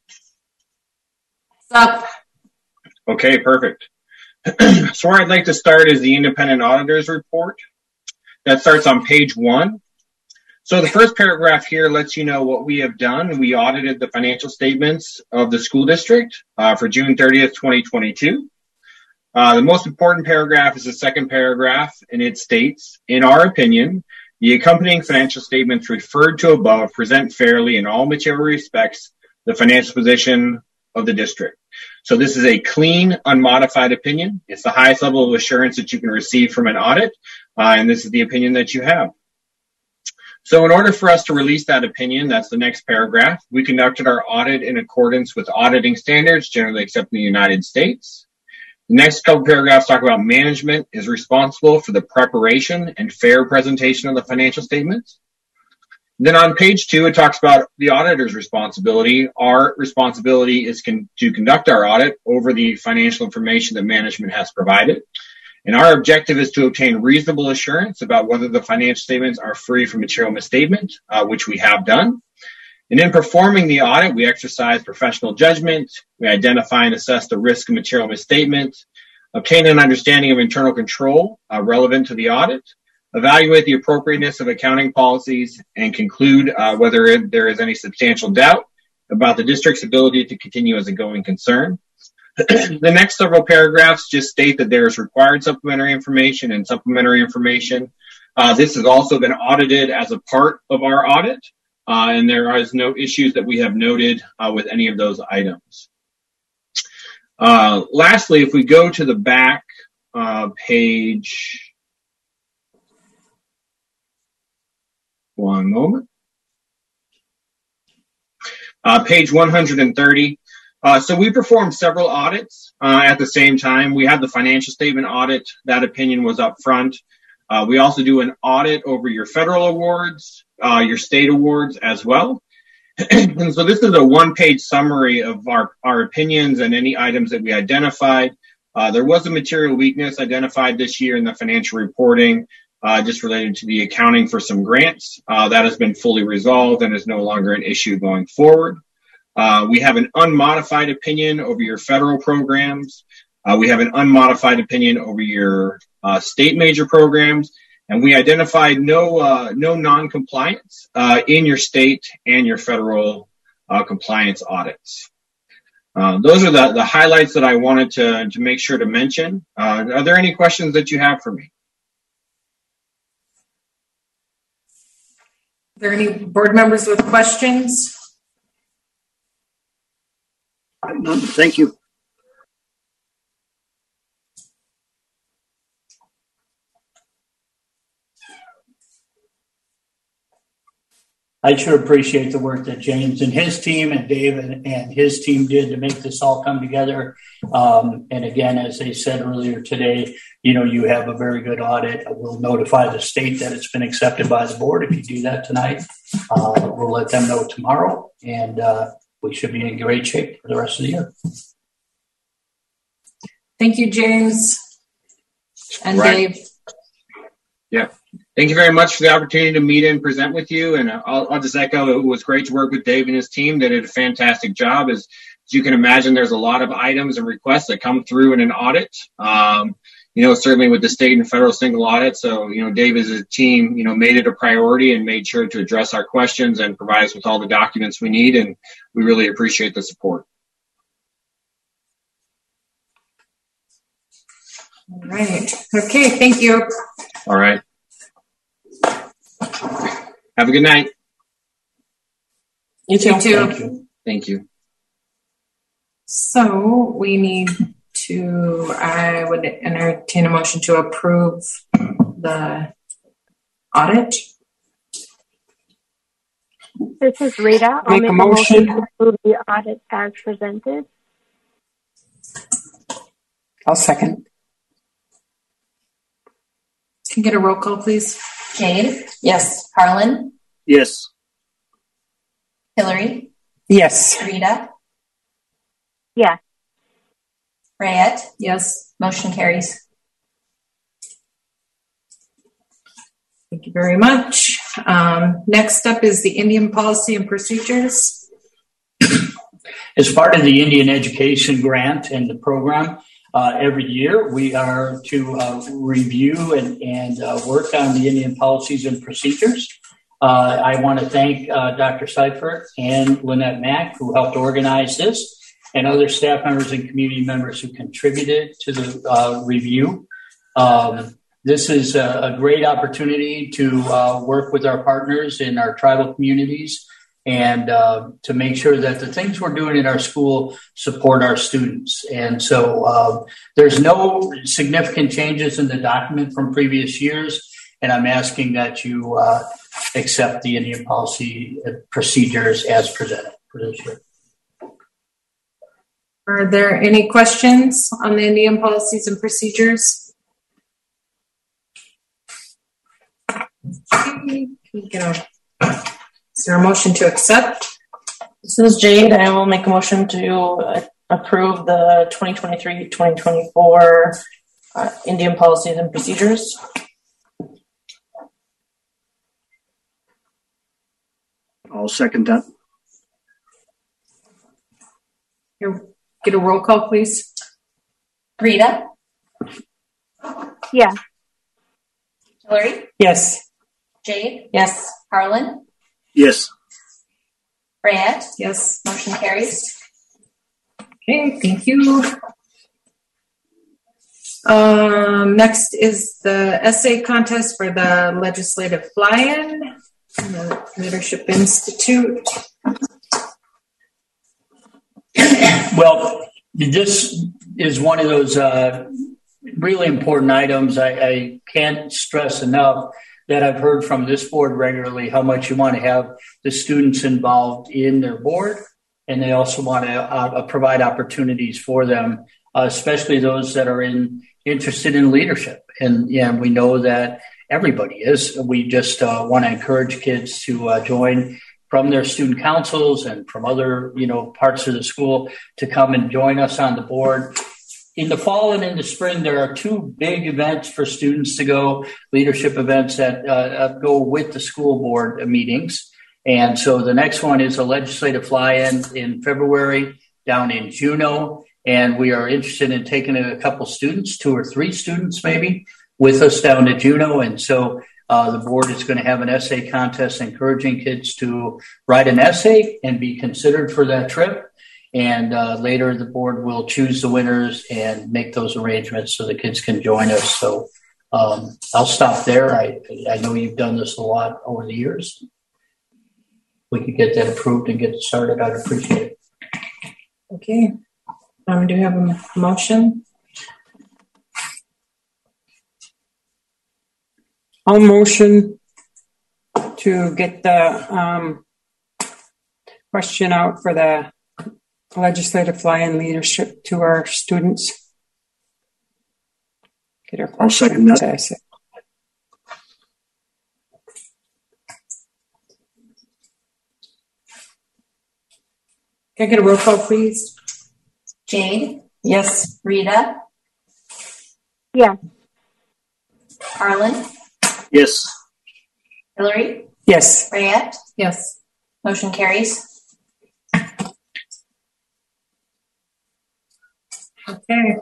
It's up. Okay, perfect. So where I'd like to start is the independent auditor's report. That starts on page 1. So the first paragraph here lets you know what we have done. We audited the financial statements of the school district for June 30th, 2022. The most important paragraph is the second paragraph, and it states, in our opinion, the accompanying financial statements referred to above present fairly in all material respects the financial position of the district. So this is a clean, unmodified opinion. It's the highest level of assurance that you can receive from an audit, and this is the opinion that you have. So in order for us to release that opinion, that's the next paragraph, we conducted our audit in accordance with auditing standards generally accepted in the United States. The next couple paragraphs talk about management is responsible for the preparation and fair presentation of the financial statements. Then on page 2, it talks about the auditor's responsibility. Our responsibility is to conduct our audit over the financial information that management has provided. And our objective is to obtain reasonable assurance about whether the financial statements are free from material misstatement, which we have done. And in performing the audit, we exercise professional judgment. We identify and assess the risk of material misstatement. obtain an understanding of internal control relevant to the audit, evaluate the appropriateness of accounting policies, and conclude whether there is any substantial doubt about the district's ability to continue as a going concern. The next several paragraphs just state that there is required supplementary information and supplementary information. This has also been audited as a part of our audit, and there is no issues that we have noted with any of those items. Lastly, if we go to the back page, one moment, page 130. So we performed several audits at the same time. We had the financial statement audit. That opinion was up front. We also do an audit over your federal awards, your state awards as well. And so this is a one-page summary of our opinions and any items that we identified. There was a material weakness identified this year in the financial reporting, just related to the accounting for some grants. That has been fully resolved and is no longer an issue going forward. We have an unmodified opinion over your federal programs. We have an unmodified opinion over your state major programs. And we identified no non-compliance in your state and your federal compliance audits. Those are the highlights that I wanted to make sure to mention. Are there any questions that you have for me? Are there any board members with questions? None. Thank you. I sure appreciate the work that James and his team and David and his team did to make this all come together. And again, as they said earlier today, you have a very good audit. We'll notify the state that it's been accepted by the board. If you do that tonight, we'll let them know tomorrow, and we should be in great shape for the rest of the year. Thank you, James and Right. Dave. Yeah. Thank you very much for the opportunity to meet and present with you. And I'll just echo, it was great to work with Dave and his team. They did a fantastic job. As you can imagine, there's a lot of items and requests that come through in an audit, certainly with the state and federal single audit. So, Dave and his team, made it a priority and made sure to address our questions and provide us with all the documents we need. And we really appreciate the support. All right. Okay. Thank you. All right. Have a good night. You too. You too. Thank you. Thank you. So we need to, I would entertain a motion to approve the audit. This is Rita. I'll Make a motion. to approve the audit as presented. I'll second. Can I get a roll call, please? Jade, Yes. Harlan, Yes. Hillary, Yes. Rita, Yes. Rayette. Yes. Motion carries. Thank you very much. Next up is the Indian policy and procedures. As part of the Indian Education Grant and the program, every year we are to review and work on the Indian policies and procedures. I want to thank Dr. Seifert and Lynette Mack, who helped organize this, and other staff members and community members who contributed to the review. This is a great opportunity to work with our partners in our tribal communities and to make sure that the things we're doing in our school support our students. And so there's no significant changes in the document from previous years, and I'm asking that you accept the Indian policy procedures as presented for this year. Are there any questions on the Indian policies and procedures? Is there a motion to accept? This is Jade. I will make a motion to approve the 2023-2024 Indian policies and procedures. I'll second that. Get a roll call, please. Rita, Yes. Hillary, Yes. Jade, Yes. Harlan, Yes. Brad. Yes. Motion carries. Okay, thank you. Next is the essay contest for the Legislative Fly-In, the Leadership Institute. Well, this is one of those really important items. I can't stress enough that I've heard from this board regularly how much you want to have the students involved in their board, and they also want to provide opportunities for them, especially those that are interested in leadership. And we know that everybody is. We just want to encourage kids to join from their student councils and from other, parts of the school to come and join us on the board. In the fall and in the spring, there are two big events for students to go, leadership events that go with the school board meetings. And so the next one is a legislative fly-in in February down in Juneau. And we are interested in taking a couple students, 2 or 3 students maybe, with us down to Juneau. And so the board is going to have an essay contest encouraging kids to write an essay and be considered for that trip. And later the board will choose the winners and make those arrangements so the kids can join us. So I'll stop there. I know you've done this a lot over the years. We could get that approved and get it started. I'd appreciate it. Okay. Do we have a motion? I'll motion to get the question out for the legislative fly-in leadership to our students. Get our question. I'll second that. Can I get a roll call, please? Jade, Yes. Rita, Yes. Harlan, Yes. Hillary, Yes. Brad. Yes. Motion carries. Okay.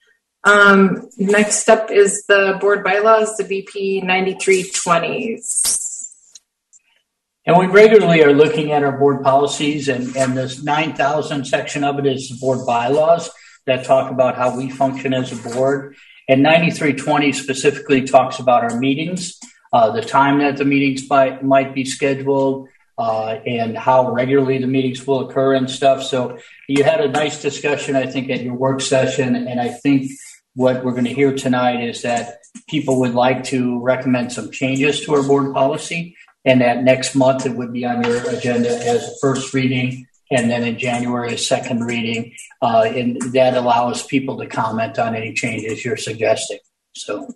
Next up is the board bylaws, the BP 9320s. And we regularly are looking at our board policies, and this 9,000 section of it is the board bylaws that talk about how we function as a board. And 9320 specifically talks about our meetings, the time that the meetings might be scheduled, and how regularly the meetings will occur and stuff. So you had a nice discussion, I think, at your work session. And I think what we're going to hear tonight is that people would like to recommend some changes to our board policy. And that next month it would be on your agenda as a first reading, and then in January a second reading. And that allows people to comment on any changes you're suggesting. So.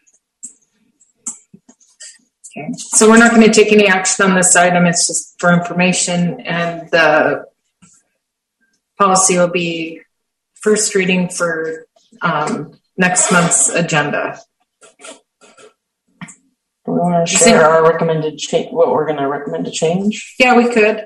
Okay. So we're not going to take any action on this item. It's just for information, and the policy will be first reading for next month's agenda. Do we want to share our recommended what we're going to recommend to change? Yeah, we could.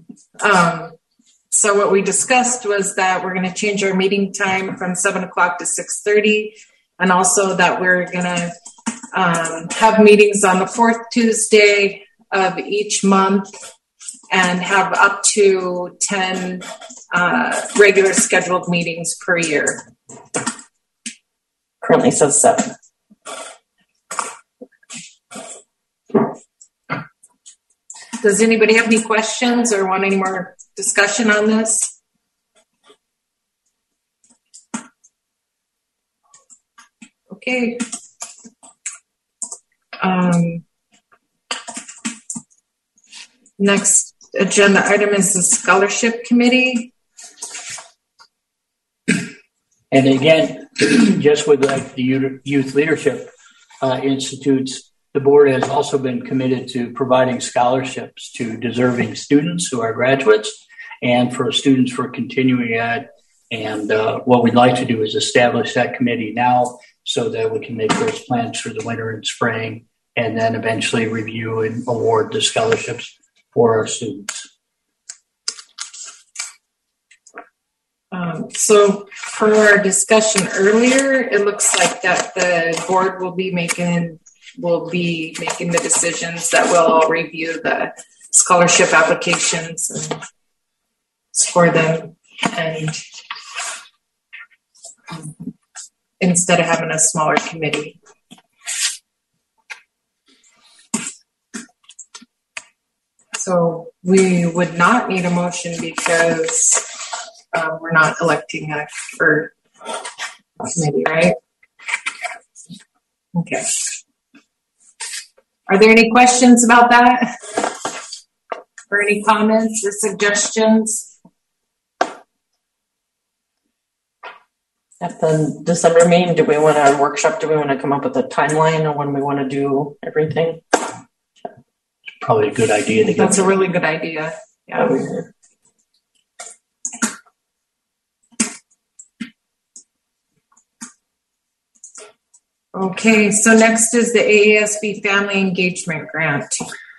So what we discussed was that we're going to change our meeting time from 7 o'clock to 6:30, and also that we're going to have meetings on the 4th Tuesday of each month and have up to 10 regular scheduled meetings per year. Currently says 7. Does anybody have any questions or want any more discussion on this? Okay. Next agenda item is the scholarship committee. And again, just with like the youth leadership institutes, the board has also been committed to providing scholarships to deserving students who are graduates and for students for continuing ed. And what we'd like to do is establish that committee now so that we can make those plans for the winter and spring, and then eventually review and award the scholarships for our students. So for our discussion earlier, it looks like that the board will be making the decisions that we'll all review the scholarship applications and score them, and instead of having a smaller committee. So we would not need a motion because we're not electing a committee, right? Okay. Are there any questions about that? Or any comments or suggestions? At the December meeting, do we want to workshop? Do we want to come up with a timeline on when we want to do everything? Probably a good idea. That's a really good idea. Yeah. Okay, so next is the AASB Family Engagement Grant.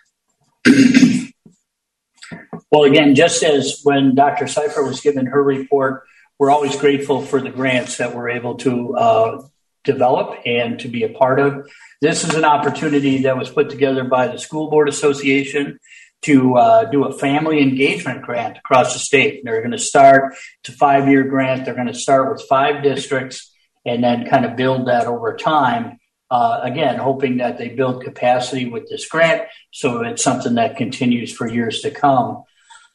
Well, again, just as when Dr. Seifert was given her report, we're always grateful for the grants that we're able to develop and to be a part of. This is an opportunity that was put together by the School Board Association to do a family engagement grant across the state. They're going to start, it's a 5-year grant. They're going to start with 5 districts and then kind of build that over time. Again, hoping that they build capacity with this grant so it's something that continues for years to come.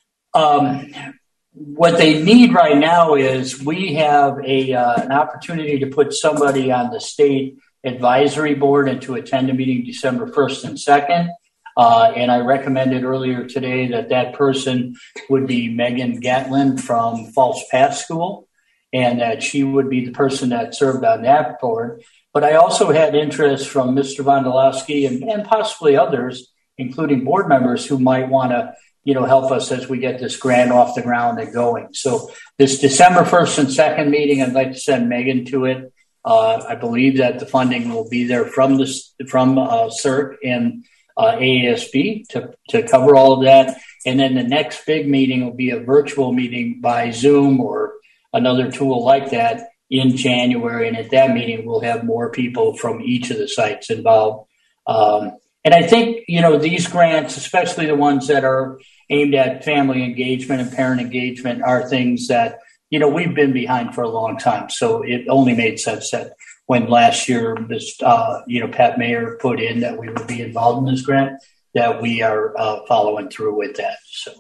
What they need right now is we have an opportunity to put somebody on the state advisory board and to attend a meeting December 1st and 2nd. And I recommended earlier today that person would be Megan Gatlin from Falls Path School, and that she would be the person that served on that board. But I also had interest from Mr. Vondolowski and possibly others, including board members who might want to help us as we get this grant off the ground and going. So this December 1st and 2nd meeting, I'd like to send Megan to it. I believe that the funding will be there from CERC and AASB to cover all of that. And then the next big meeting will be a virtual meeting by Zoom or another tool like that in January. And at that meeting, we'll have more people from each of the sites involved. And I think, these grants, especially the ones that are aimed at family engagement and parent engagement, are things that, we've been behind for a long time. So it only made sense that when last year this, Pat Mayer put in that we would be involved in this grant, that we are following through with that. So.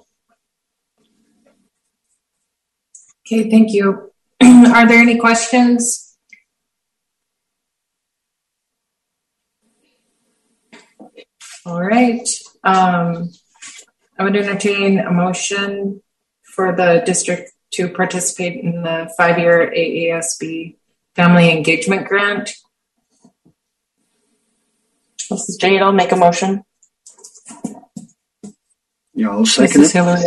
Okay, thank you. Are there any questions? All right. I would entertain a motion for the district to participate in the 5-year AASB Family Engagement Grant. This is Jade. I'll make a motion. Yeah, I'll second This is it. Hillary.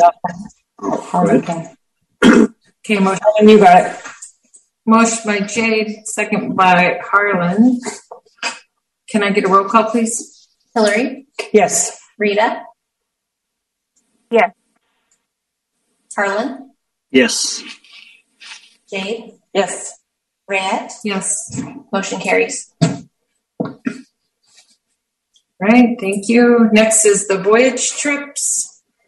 Okay, motion. You got it. Motion by Jade, second by Harlan. Can I get a roll call, please? Hillary? Yes. Rita? Yes. Harlan? Yes. Jade? Yes. Rhett? Yes. Motion carries. Right, thank you. Next is the voyage trips.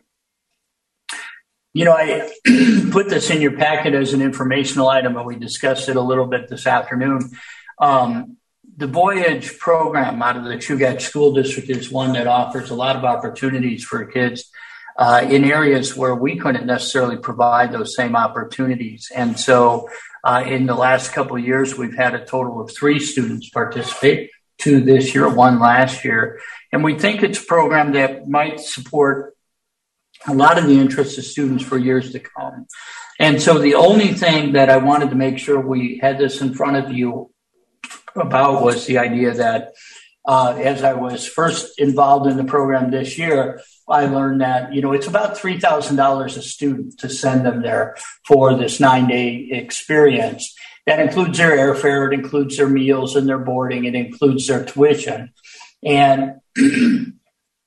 I put this in your packet as an informational item, and we discussed it a little bit this afternoon. The Voyage program out of the Chugach School District is one that offers a lot of opportunities for kids in areas where we couldn't necessarily provide those same opportunities. And so in the last couple of years, we've had a total of 3 students participate, 2 this year, 1 last year. And we think it's a program that might support a lot of the interests of students for years to come. And so the only thing that I wanted to make sure we had this in front of you about was the idea that as I was first involved in the program this year, I learned that, it's about $3,000 a student to send them there for this 9-day experience. That includes their airfare, it includes their meals and their boarding, it includes their tuition. And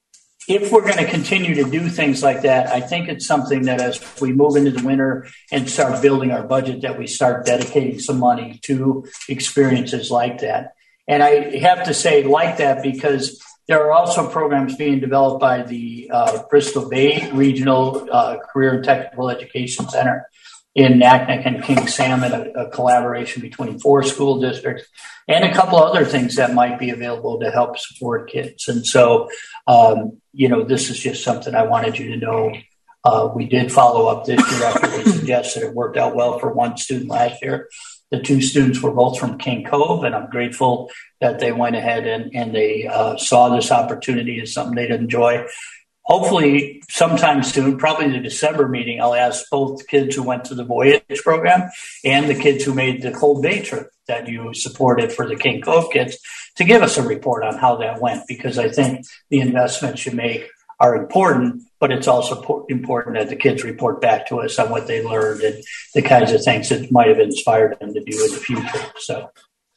if we're going to continue to do things like that, I think it's something that as we move into the winter and start building our budget, that we start dedicating some money to experiences like that. And I have to say like that because there are also programs being developed by the Bristol Bay Regional Career and Technical Education Center in Naknek and King Salmon, a collaboration between 4 school districts and a couple other things that might be available to help support kids. And so, this is just something I wanted you to know. We did follow up this year after we suggested it worked out well for one student last year. The 2 students were both from King Cove, and I'm grateful that they went ahead and they saw this opportunity as something they'd enjoy. Hopefully sometime soon, probably the December meeting, I'll ask both kids who went to the Voyage program and the kids who made the Cold Bay trip that you supported for the King Cove kids to give us a report on how that went, because I think the investments you make are important, but it's also important that the kids report back to us on what they learned and the kinds of things that might have inspired them to do in the future. So,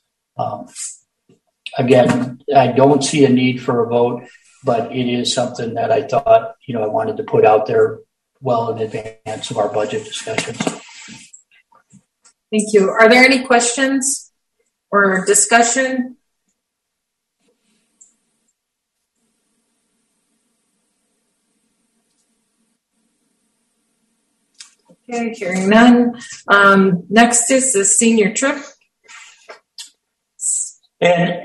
again, I don't see a need for a vote, but it is something that I thought, I wanted to put out there well in advance of our budget discussions. Thank you. Are there any questions or discussion? Okay, hearing none. Next is the senior trip. And,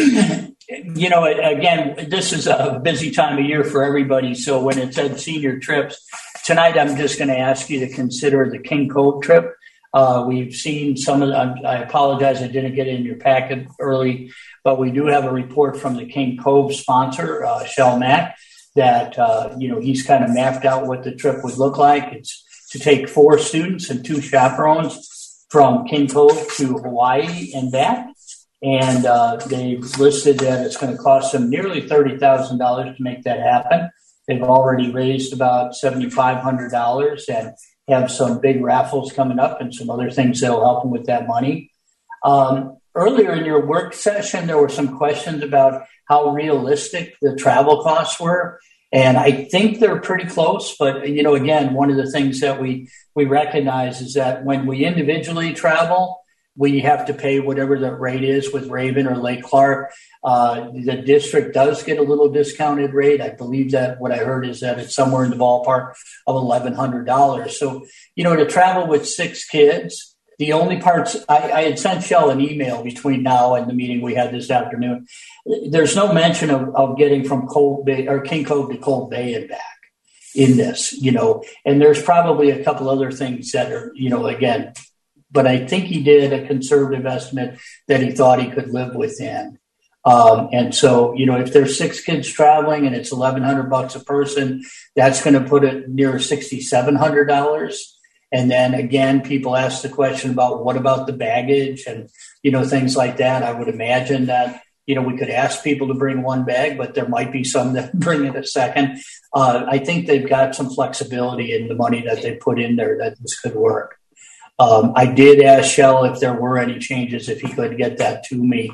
again, this is a busy time of year for everybody. So when it said senior trips, tonight I'm just going to ask you to consider the King Cove trip. We've seen some of I apologize, I didn't get it in your packet early, but we do have a report from the King Cove sponsor, Shell Mack, that, he's kind of mapped out what the trip would look like. It's to take 4 students and 2 chaperones from King Cove to Hawaii and back. And they've listed that it's going to cost them nearly $30,000 to make that happen. They've already raised about $7,500 and have some big raffles coming up and some other things that will help them with that money. Earlier in your work session, there were some questions about how realistic the travel costs were. And I think they're pretty close. But, again, one of the things that we recognize is that when we individually travel, we have to pay whatever the rate is with Raven or Lake Clark. The district does get a little discounted rate. I believe that what I heard is that it's somewhere in the ballpark of $1,100. So, to travel with 6 kids, the only parts I had sent Shell an email between now and the meeting we had this afternoon. There's no mention of getting from Cold Bay or King Cove to Cold Bay and back in this, and there's probably a couple other things that are, again, but I think he did a conservative estimate that he thought he could live within. And so, if there's 6 kids traveling and it's $1,100 a person, that's going to put it near $6,700. And then again, people ask the question about what about the baggage and, things like that. I would imagine that, we could ask people to bring 1 bag, but there might be some that bring in a second. I think they've got some flexibility in the money that they put in there that this could work. I did ask Shell if there were any changes, if he could get that to me.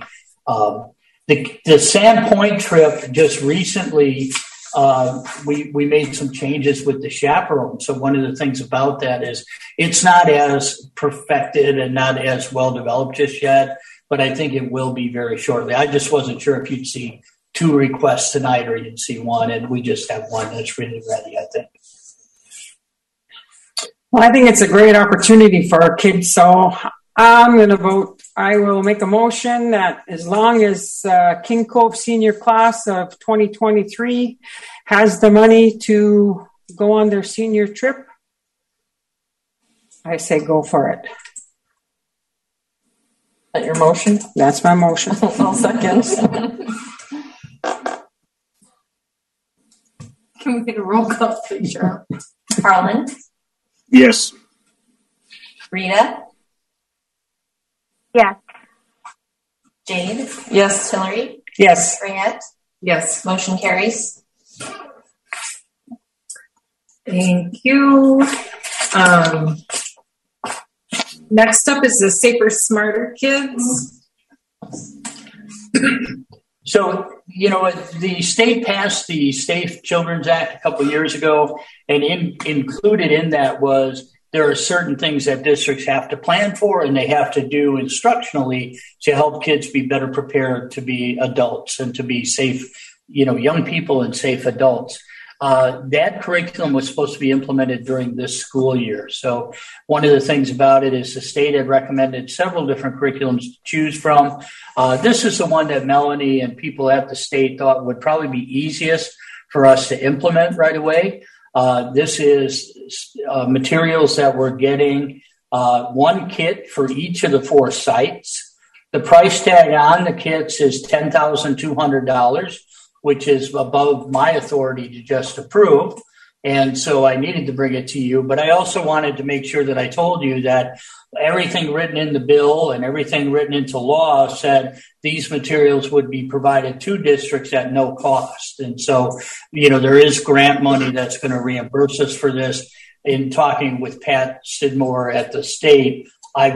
The Sand Point trip just recently, we made some changes with the chaperone. So one of the things about that is it's not as perfected and not as well developed just yet, but I think it will be very shortly. I just wasn't sure if you'd see 2 requests tonight or you'd see 1, and we just have 1 that's really ready, I think. Well, I think it's a great opportunity for our kids, so I'm going to vote. I will make a motion that as long as King Cove senior class of 2023 has the money to go on their senior trip, I say go for it. Is that your motion? That's my motion. I'll second. Can we get a roll call, please, Cheryl? Harlan, Yes. Rita, Yes. Jade, Yes. Hillary, Yes. Fayette. Yes. Motion carries. Thank you. Next up is the Safer Smarter Kids. So, the state passed the Safe Children's Act a couple of years ago, and included in that was there are certain things that districts have to plan for and they have to do instructionally to help kids be better prepared to be adults and to be safe, young people and safe adults. That curriculum was supposed to be implemented during this school year. So one of the things about it is the state had recommended several different curriculums to choose from. This is the one that Melanie and people at the state thought would probably be easiest for us to implement right away. This is materials that we're getting, one kit for each of the 4 sites. The price tag on the kits is $10,200, which is above my authority to just approve. And so I needed to bring it to you. But I also wanted to make sure that I told you that everything written in the bill and everything written into law said these materials would be provided to districts at no cost. And so, there is grant money that's going to reimburse us for this. In talking with Pat Sidmore at the state,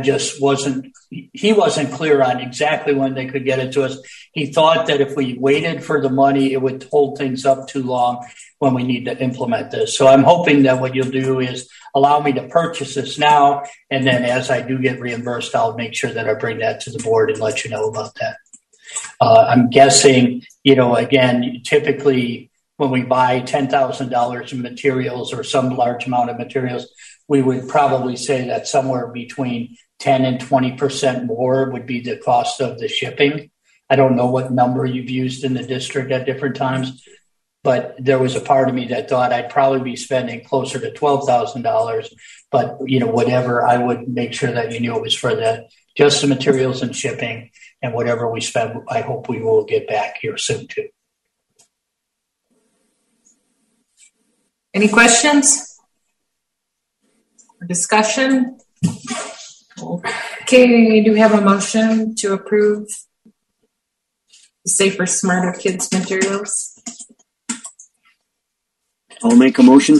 he wasn't clear on exactly when they could get it to us. He thought that if we waited for the money, it would hold things up too long when we need to implement this. So I'm hoping that what you'll do is allow me to purchase this now. And then as I do get reimbursed, I'll make sure that I bring that to the board and let you know about that. I'm guessing, again, typically when we buy $10,000 in materials or some large amount of materials, we would probably say that somewhere between 10 and 20% more would be the cost of the shipping. I don't know what number you've used in the district at different times, but there was a part of me that thought I'd probably be spending closer to $12,000. But, whatever, I would make sure that you knew it was for just the materials and shipping, and whatever we spend, I hope we will get back here soon too. Any questions or discussion? Okay, do we have a motion to approve the Safer, Smarter Kids materials? I'll make a motion.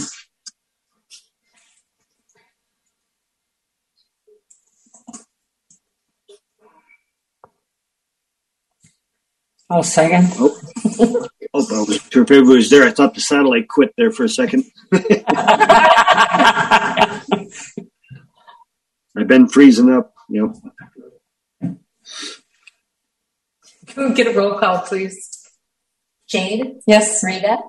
I'll second. I was sure if everybody was there. I thought the satellite quit there for a second. I've been freezing up, Can we get a roll call, please? Jade? Yes. Rita?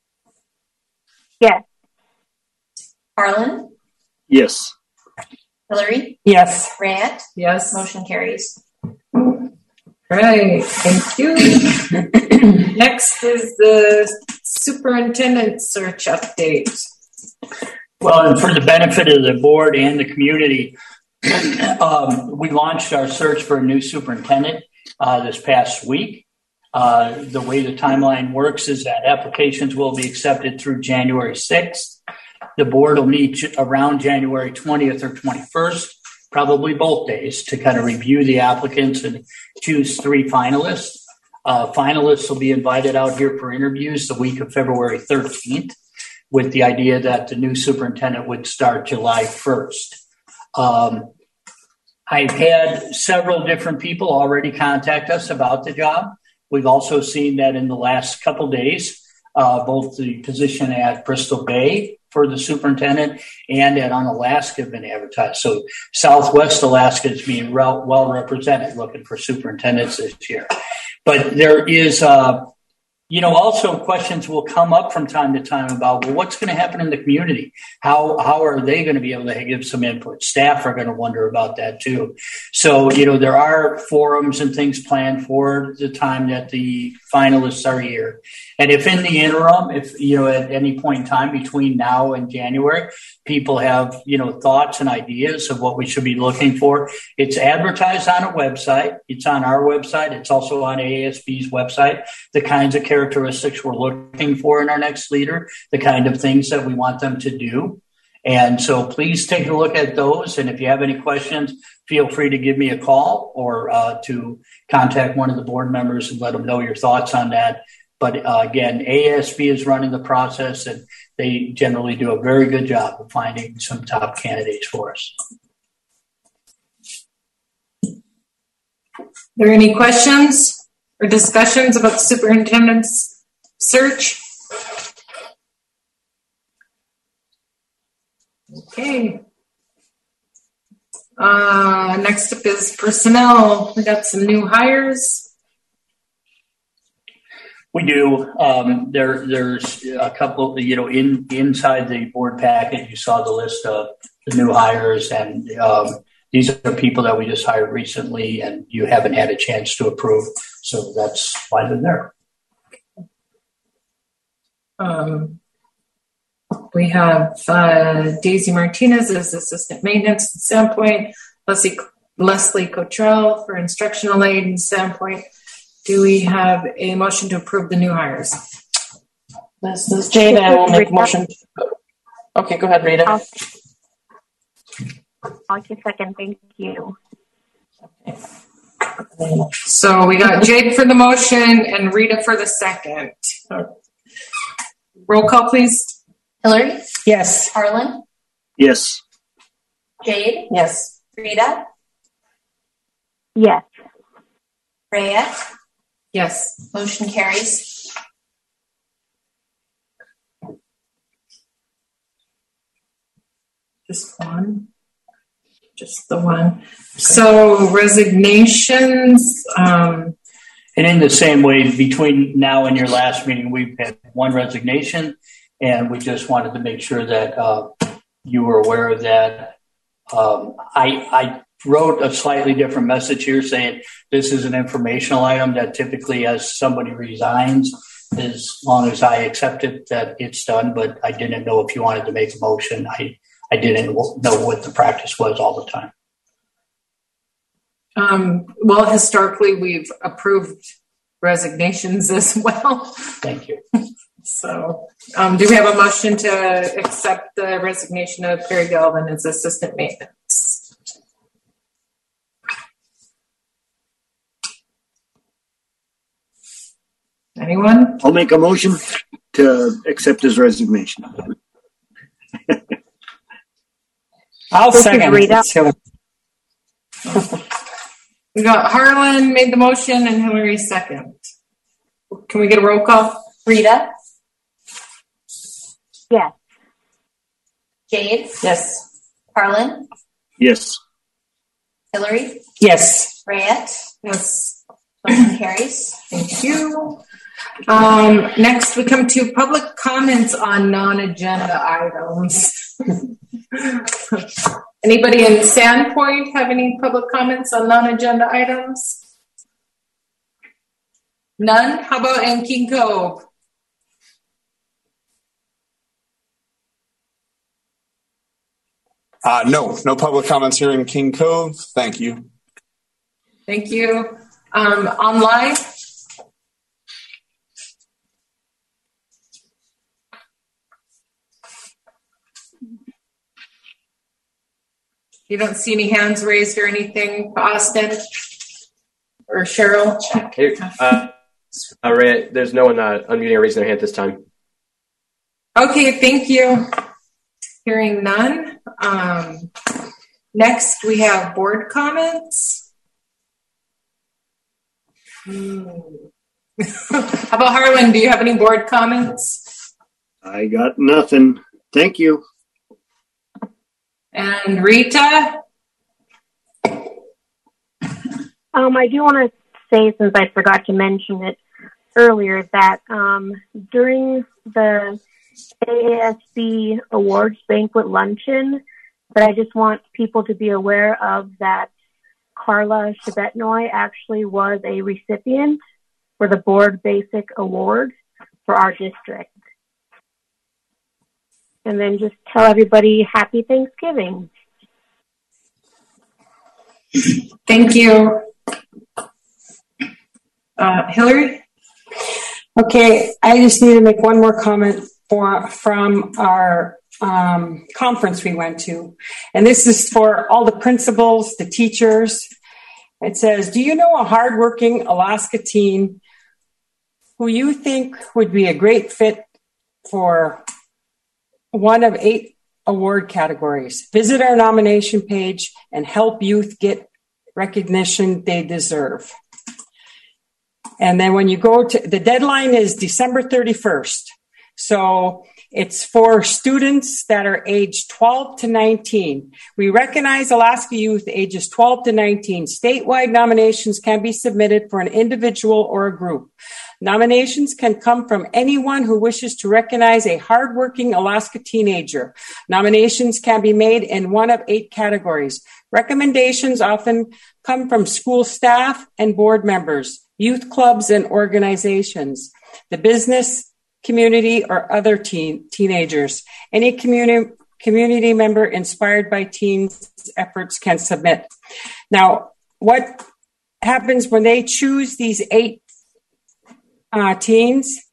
Yes. Harlan? Yes. Hillary? Yes. Grant? Yes. Motion carries. Right, thank you. Next is the superintendent search update. Well, and for the benefit of the board and the community, we launched our search for a new superintendent this past week. The way the timeline works is that applications will be accepted through January 6th. The board will meet around January 20th or 21st, probably both days, to kind of review the applicants and choose 3 finalists. Finalists will be invited out here for interviews the week of February 13th, with the idea that the new superintendent would start July 1st. I've had several different people already contact us about the job. We've also seen that in the last couple days, both the position at Bristol Bay for the superintendent and at Unalaska have been advertised. So Southwest Alaska is being well represented, looking for superintendents this year. But there is, also questions will come up from time to time about, well, what's going to happen in the community? How are they going to be able to give some input? Staff are going to wonder about that too. So, there are forums and things planned for the time that the finalists are here. And if in the interim, at any point in time between now and January, people have, thoughts and ideas of what we should be looking for, it's advertised on a website. It's on our website. It's also on AASB's website, the kinds of characteristics we're looking for in our next leader, the kind of things that we want them to do. And so please take a look at those. And if you have any questions, feel free to give me a call or to contact one of the board members and let them know your thoughts on that. But again, AASB is running the process, and they generally do a very good job of finding some top candidates for us. Are there any questions or discussions about the superintendent's search? Okay. Next up is personnel. We got some new hires. We do. There's a couple, inside the board packet, you saw the list of the new hires, and these are people that we just hired recently and you haven't had a chance to approve. So that's why they're there. We have Daisy Martinez as assistant maintenance at Sandpoint, Leslie Cottrell for instructional aid in Sandpoint. Do we have a motion to approve the new hires? This is Jade. I will make a motion. Okay, go ahead, Rita. I'll take second. Thank you. Okay. So we got Jade for the motion and Rita for the second. Roll call, please. Hillary? Yes. Harlan? Yes. Jade? Yes. Rita? Yes. Rhea? Yes. Motion carries. Just one. Just the one. So resignations. And in the same way, between now and your last meeting, we've had one resignation, and we just wanted to make sure that you were aware of that. I wrote a slightly different message here saying this is an informational item that typically, as somebody resigns, as long as I accept it, that it's done. But I didn't know if you wanted to make a motion. I didn't know what the practice was all the time. Well, historically, we've approved resignations as well. Thank you. So, do we have a motion to accept the resignation of Perry Galvin as assistant maintenance? Anyone? I'll make a motion to accept his resignation. I'll second. We got Harlan made the motion and Hillary second. Can we get a roll call? Rita? Yes. Jade? Yes. Harlan? Yes. Hillary? Yes. Rhea? Yes. Motion carries. Thank you. Next, we come to public comments on non-agenda items. Anybody in Sandpoint have any public comments on non-agenda items? None? How about in King Cove? No public comments here in King Cove. Thank you. Thank you. Online? You don't see any hands raised or anything, Austin or Cheryl? Okay. Ray, there's no one unmuting or raising their hand this time. Okay, thank you. Hearing none. Next, we have board comments. How about Harlan? Do you have any board comments? I got nothing. Thank you. And Rita? I do want to say, since I forgot to mention it earlier, that during the AASB Awards Banquet Luncheon, that I just want people to be aware of that Carla Shabetnoy actually was a recipient for the Board Basic Award for our district. And then just tell everybody happy Thanksgiving. Thank you. Hillary? Okay, I just need to make one more comment from our conference we went to. And this is for all the principals, the teachers. It says, do you know a hardworking Alaska teen who you think would be a great fit for one of 8 award categories? Visit our nomination page and help youth get recognition they deserve. And then when you go to, the deadline is December 31st. So it's for students that are aged 12 to 19. We recognize Alaska youth ages 12 to 19. Statewide nominations can be submitted for an individual or a group. Nominations can come from anyone who wishes to recognize a hardworking Alaska teenager. Nominations can be made in one of 8 categories. Recommendations often come from school staff and board members, youth clubs and organizations, the business community, or other teenagers. Any community member inspired by teens' efforts can submit. Now, what happens when they choose these 8 teens?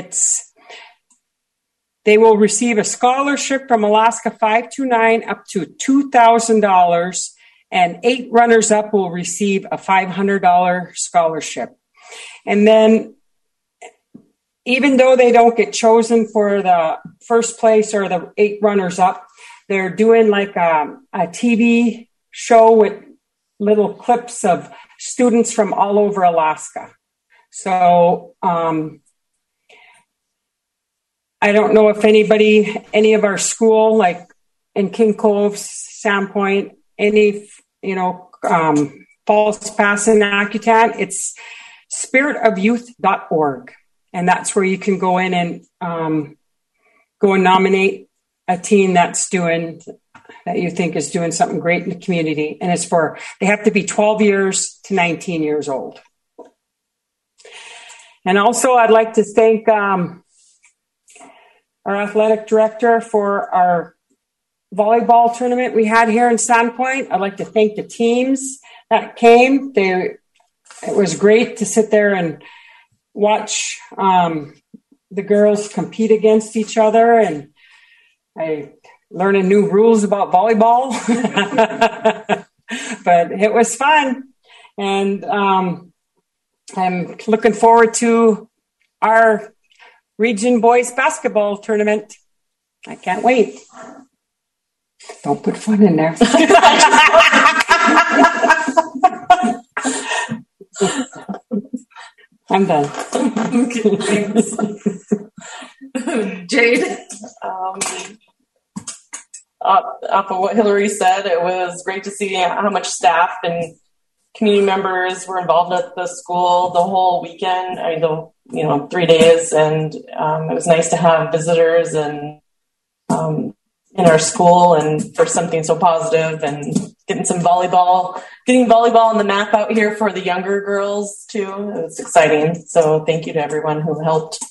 They will receive a scholarship from Alaska 529 up to $2,000, and 8 runners-up will receive a $500 scholarship. And then, even though they don't get chosen for the first place or the 8 runners-up, they're doing like a TV show with little clips of students from all over Alaska. So I don't know if any of our school, like in King Cove, Sandpoint, Falls Pass and Akutan, it's spiritofyouth.org. And that's where you can go in and go and nominate a teen that you think is doing something great in the community. And they have to be 12 years to 19 years old. And also I'd like to thank our athletic director for our volleyball tournament we had here in Sandpoint. I'd like to thank the teams that came. It was great to sit there and watch the girls compete against each other, and I learned new rules about volleyball. But it was fun, and I'm looking forward to our region boys basketball tournament. I can't wait. Don't put fun in there. I'm done. Okay, thanks. Jade? Off of what Hillary said, it was great to see how much staff and community members were involved at the school the whole weekend. 3 days, and it was nice to have visitors and in our school, and for something so positive, and getting volleyball on the map out here for the younger girls too. It was exciting. So thank you to everyone who helped.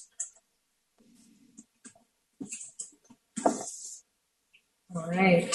All right.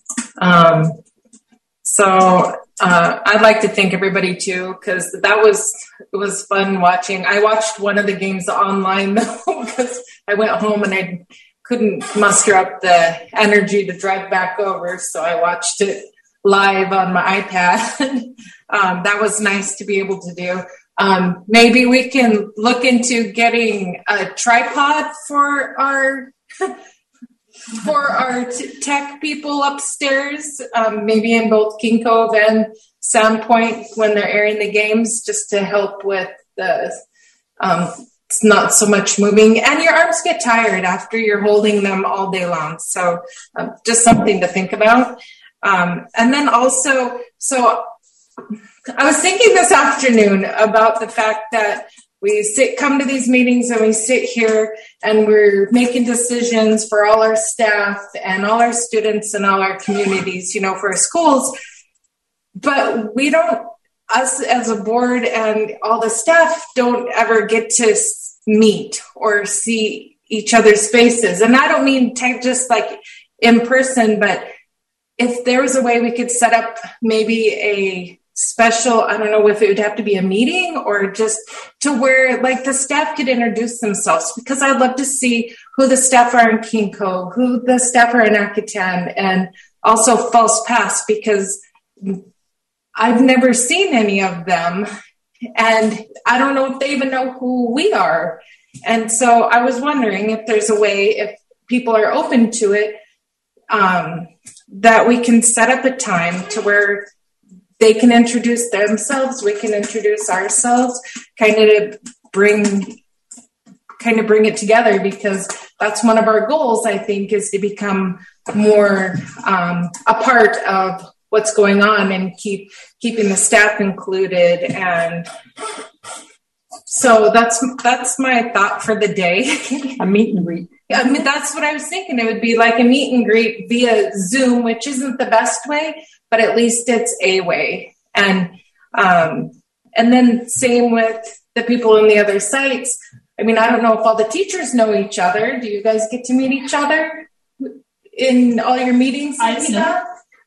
I'd like to thank everybody too, because it was fun watching. I watched one of the games online though, because I went home and I couldn't muster up the energy to drive back over, so I watched it live on my iPad. That was nice to be able to do. Maybe we can look into getting a tripod for our tech people upstairs, maybe in both King Cove and Sandpoint when they're airing the games, just to help with the it's not so much moving, and your arms get tired after you're holding them all day long. So just something to think about. And then also, so I was thinking this afternoon about the fact that we come to these meetings and we sit here and we're making decisions for all our staff and all our students and all our communities, for our schools. But we don't, us as a board and all the staff don't ever get to meet or see each other's faces. And I don't mean just like in person, but if there was a way we could set up maybe a special, I don't know if it would have to be a meeting or just to where like the staff could introduce themselves, because I'd love to see who the staff are in King Cove, who the staff are in Akutan, and also Falls Pass, because I've never seen any of them. And I don't know if they even know who we are. And so I was wondering if there's a way, if people are open to it, that we can set up a time to where they can introduce themselves, we can introduce ourselves, kind of bring it together, because that's one of our goals, I think, is to become more a part of what's going on and keeping the staff included. And so that's my thought for the day. A meet and greet. I mean, that's what I was thinking. It would be like a meet and greet via Zoom, which isn't the best way, but at least it's a way. And then same with the people in the other sites. I mean, I don't know if all the teachers know each other. Do you guys get to meet each other in all your meetings? I know.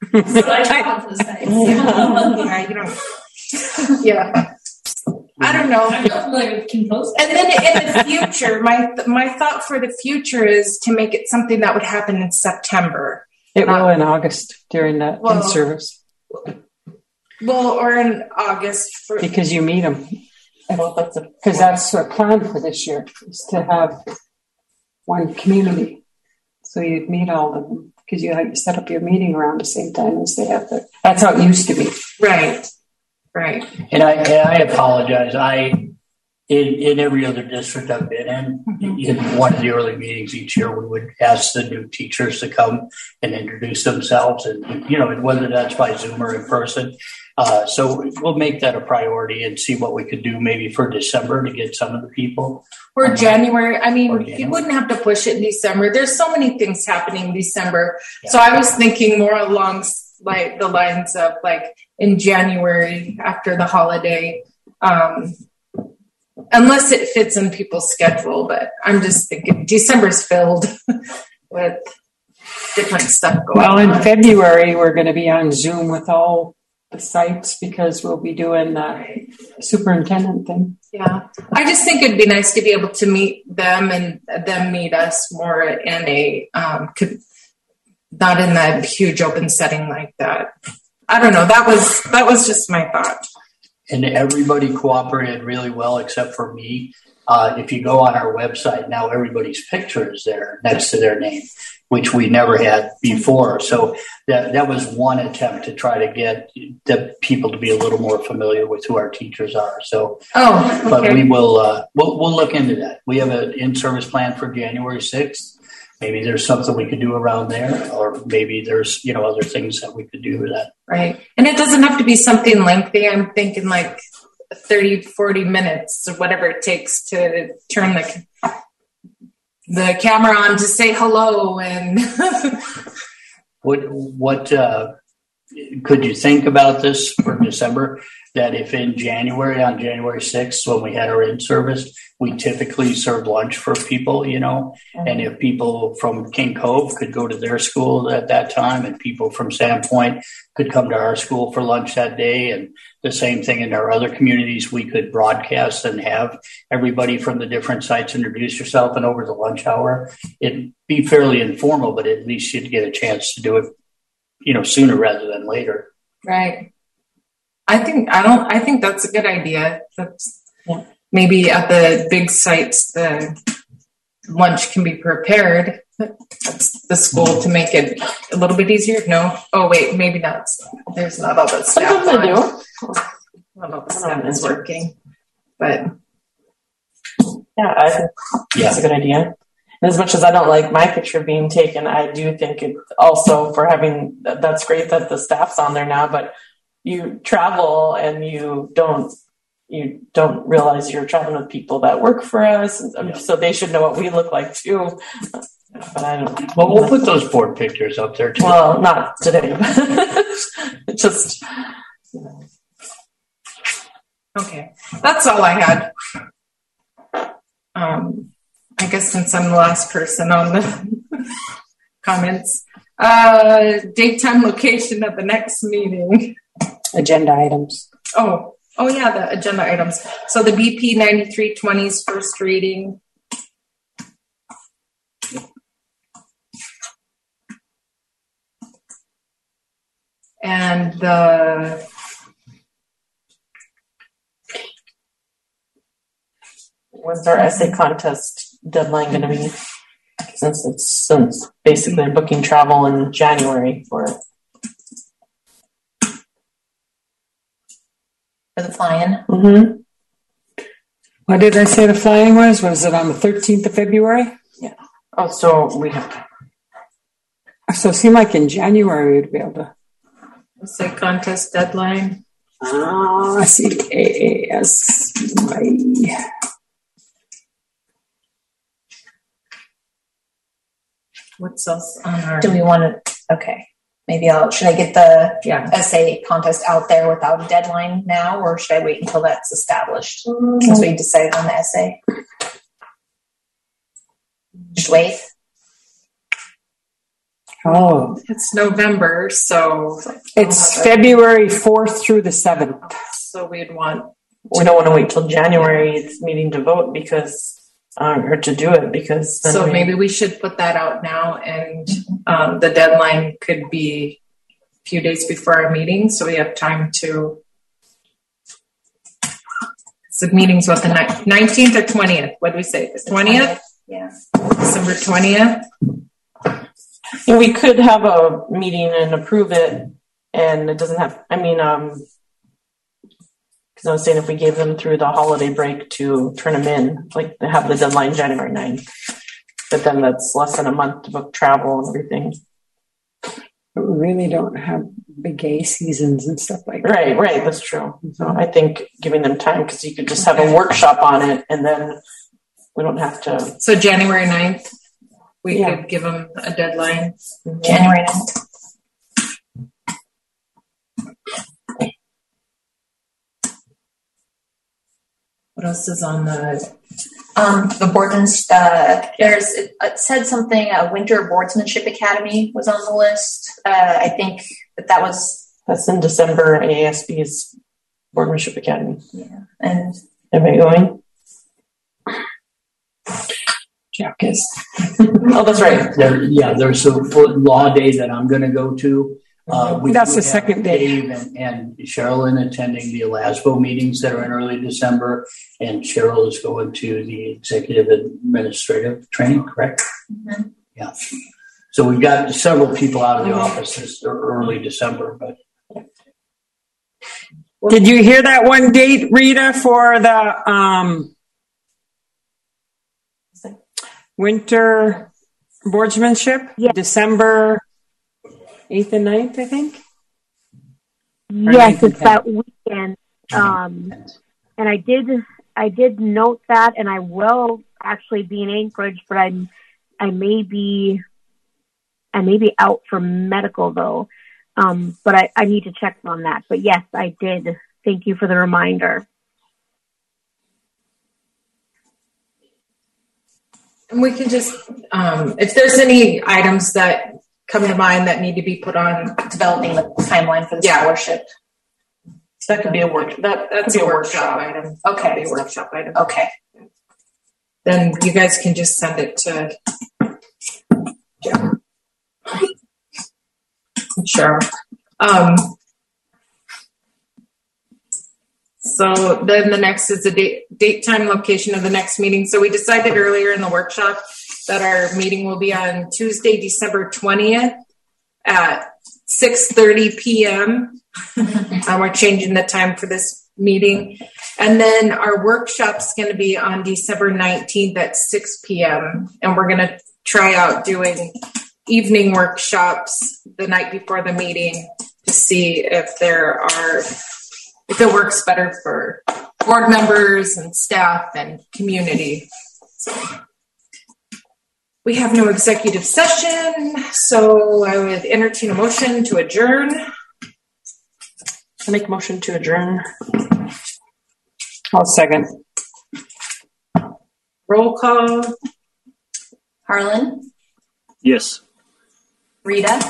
Yeah. I don't know. And then in the future, my thought for the future is to make it something that would happen in September. It will in August during the in-service. Well, or in August. Because you meet them. Because that's our plan for this year, is to have one community. So you'd meet all of them, because you set up your meeting around the same time as they have their. That's how it used to be. Right. And I apologize. In every other district I've been in one of the early meetings each year, we would ask the new teachers to come and introduce themselves, and whether that's by Zoom or in person. So we'll make that a priority and see what we could do maybe for December to get some of the people. Or January. I mean, you wouldn't have to push it in December. There's so many things happening in December. Yeah. So I was thinking more along like the lines of like in January after the holiday, unless it fits in people's schedule. But I'm just thinking December's filled with different stuff going on. Well, in February, we're going to be on Zoom with all the sites, because we'll be doing the superintendent thing. Yeah. I just think it'd be nice to be able to meet them and them meet us more in a, not in that huge open setting like that. I don't know. That was just my thought. And everybody cooperated really well except for me. If you go on our website now, everybody's picture is there next to their name, which we never had before. So that was one attempt to try to get the people to be a little more familiar with who our teachers are. So, but we will we'll look into that. We have an in-service plan for January 6th. Maybe there's something we could do around there, or maybe there's other things that we could do with that. Right, and it doesn't have to be something lengthy. I'm thinking like 30, 40 minutes or whatever it takes to turn the camera on to say hello. And what could you think about this for December? That if in January, on January 6th, when we had our in-service, we typically served lunch for people, and if people from King Cove could go to their school at that time, and people from Sandpoint could come to our school for lunch that day, and the same thing in our other communities, we could broadcast and have everybody from the different sites introduce yourself, and over the lunch hour, it'd be fairly informal, but at least you'd get a chance to do it, sooner rather than later. Right. I think that's a good idea. Maybe at the big sites, the lunch can be prepared at the school to make it a little bit easier. No? Oh, wait, maybe not. There's not all that staff. Not all the staff is working. But yeah, I think that's a good idea. And as much as I don't like my picture being taken, I do think it also for having, that's great that the staff's on there now, but you travel and you don't realize you're traveling with people that work for us, so they should know what we look like too. But I don't. Well, we'll put those board pictures up there too. Well, not today. Just. Okay, that's all I had. I guess since I'm the last person on the comments, date, time, location of the next meeting. Agenda items. Oh yeah, the agenda items. So the BP 9320's first reading. And when's our essay contest deadline going to be? Since basically booking travel in January for it. for the fly-in. Mm-hmm. What did I say the flying was? Was it on the 13th of February? Yeah. Oh, so we have to. So it seemed like in January we'd be able to. Let's say contest deadline. CAAS. What's else on our? Do we want to? Okay, maybe should I get the essay contest out there without a deadline now, or should I wait until that's established since we decided on the essay? Just wait. Oh, It's November, so it's February 4th through the 7th. So we'd want. We don't want to wait till January's meeting to vote because, or to do it because. Then So maybe we should put that out now, and the deadline could be a few days before our meeting, so we have time to. So the meeting's what, the 19th or 20th? What do we say? The 20th? Yeah. December 20th? And we could have a meeting and approve it, and it doesn't have. I mean, because I was saying if we gave them through the holiday break to turn them in, like to have the deadline January 9th, but then that's less than a month to book travel and everything. But we really don't have big gay seasons and stuff like that. Right. That's true. So I think giving them time because you could just have a workshop on it, and then we don't have to. So January 9th. We could give them a deadline. January 9th. What else is on the boardsmanship? It said something. Winter Boardsmanship Academy was on the list. I think that's in December. AASB's Boardmanship Academy. Yeah, and everybody going? Jack is. Oh, that's right. There's a law day that I'm going to go to. That's the second day. Dave and Sherilyn attending the Elasbo meetings that are in early December, and Cheryl is going to the executive administrative training, correct? Mm-hmm. Yeah. So we've got several people out of the office this early December, but. Did you hear that one date, Rita, for the winter boardsmanship? Yeah. December 8th and 9th, I think? Yes, it's that weekend. And I did note that, and I will actually be in Anchorage, but I may be out for medical though. But I need to check on that. But yes, I did. Thank you for the reminder. And we can just, if there's any items that come to mind that need to be put on, developing the timeline for the scholarship. That could be a that's a workshop item. Okay. That'd be a workshop item. Okay. Then you guys can just send it to Cheryl. So then the next is the date, time, location of the next meeting. So we decided earlier in the workshop that our meeting will be on Tuesday, December 20th at 6:30 p.m. We're changing the time for this meeting. And then our workshop's going to be on December 19th at 6 p.m. And we're going to try out doing evening workshops the night before the meeting to see if it works better for board members and staff and community. So we have no executive session, so I would entertain a motion to adjourn. I make a motion to adjourn. I'll second. Roll call. Harlan? Yes. Rita?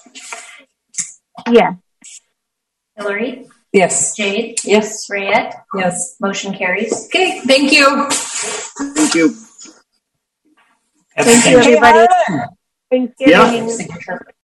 Yes. Hillary? Yes. Jade? Yes. Rayette? Yes. Motion carries. Okay, thank you. Thank you. Thank you, everybody. Thanksgiving. Yeah. Signature.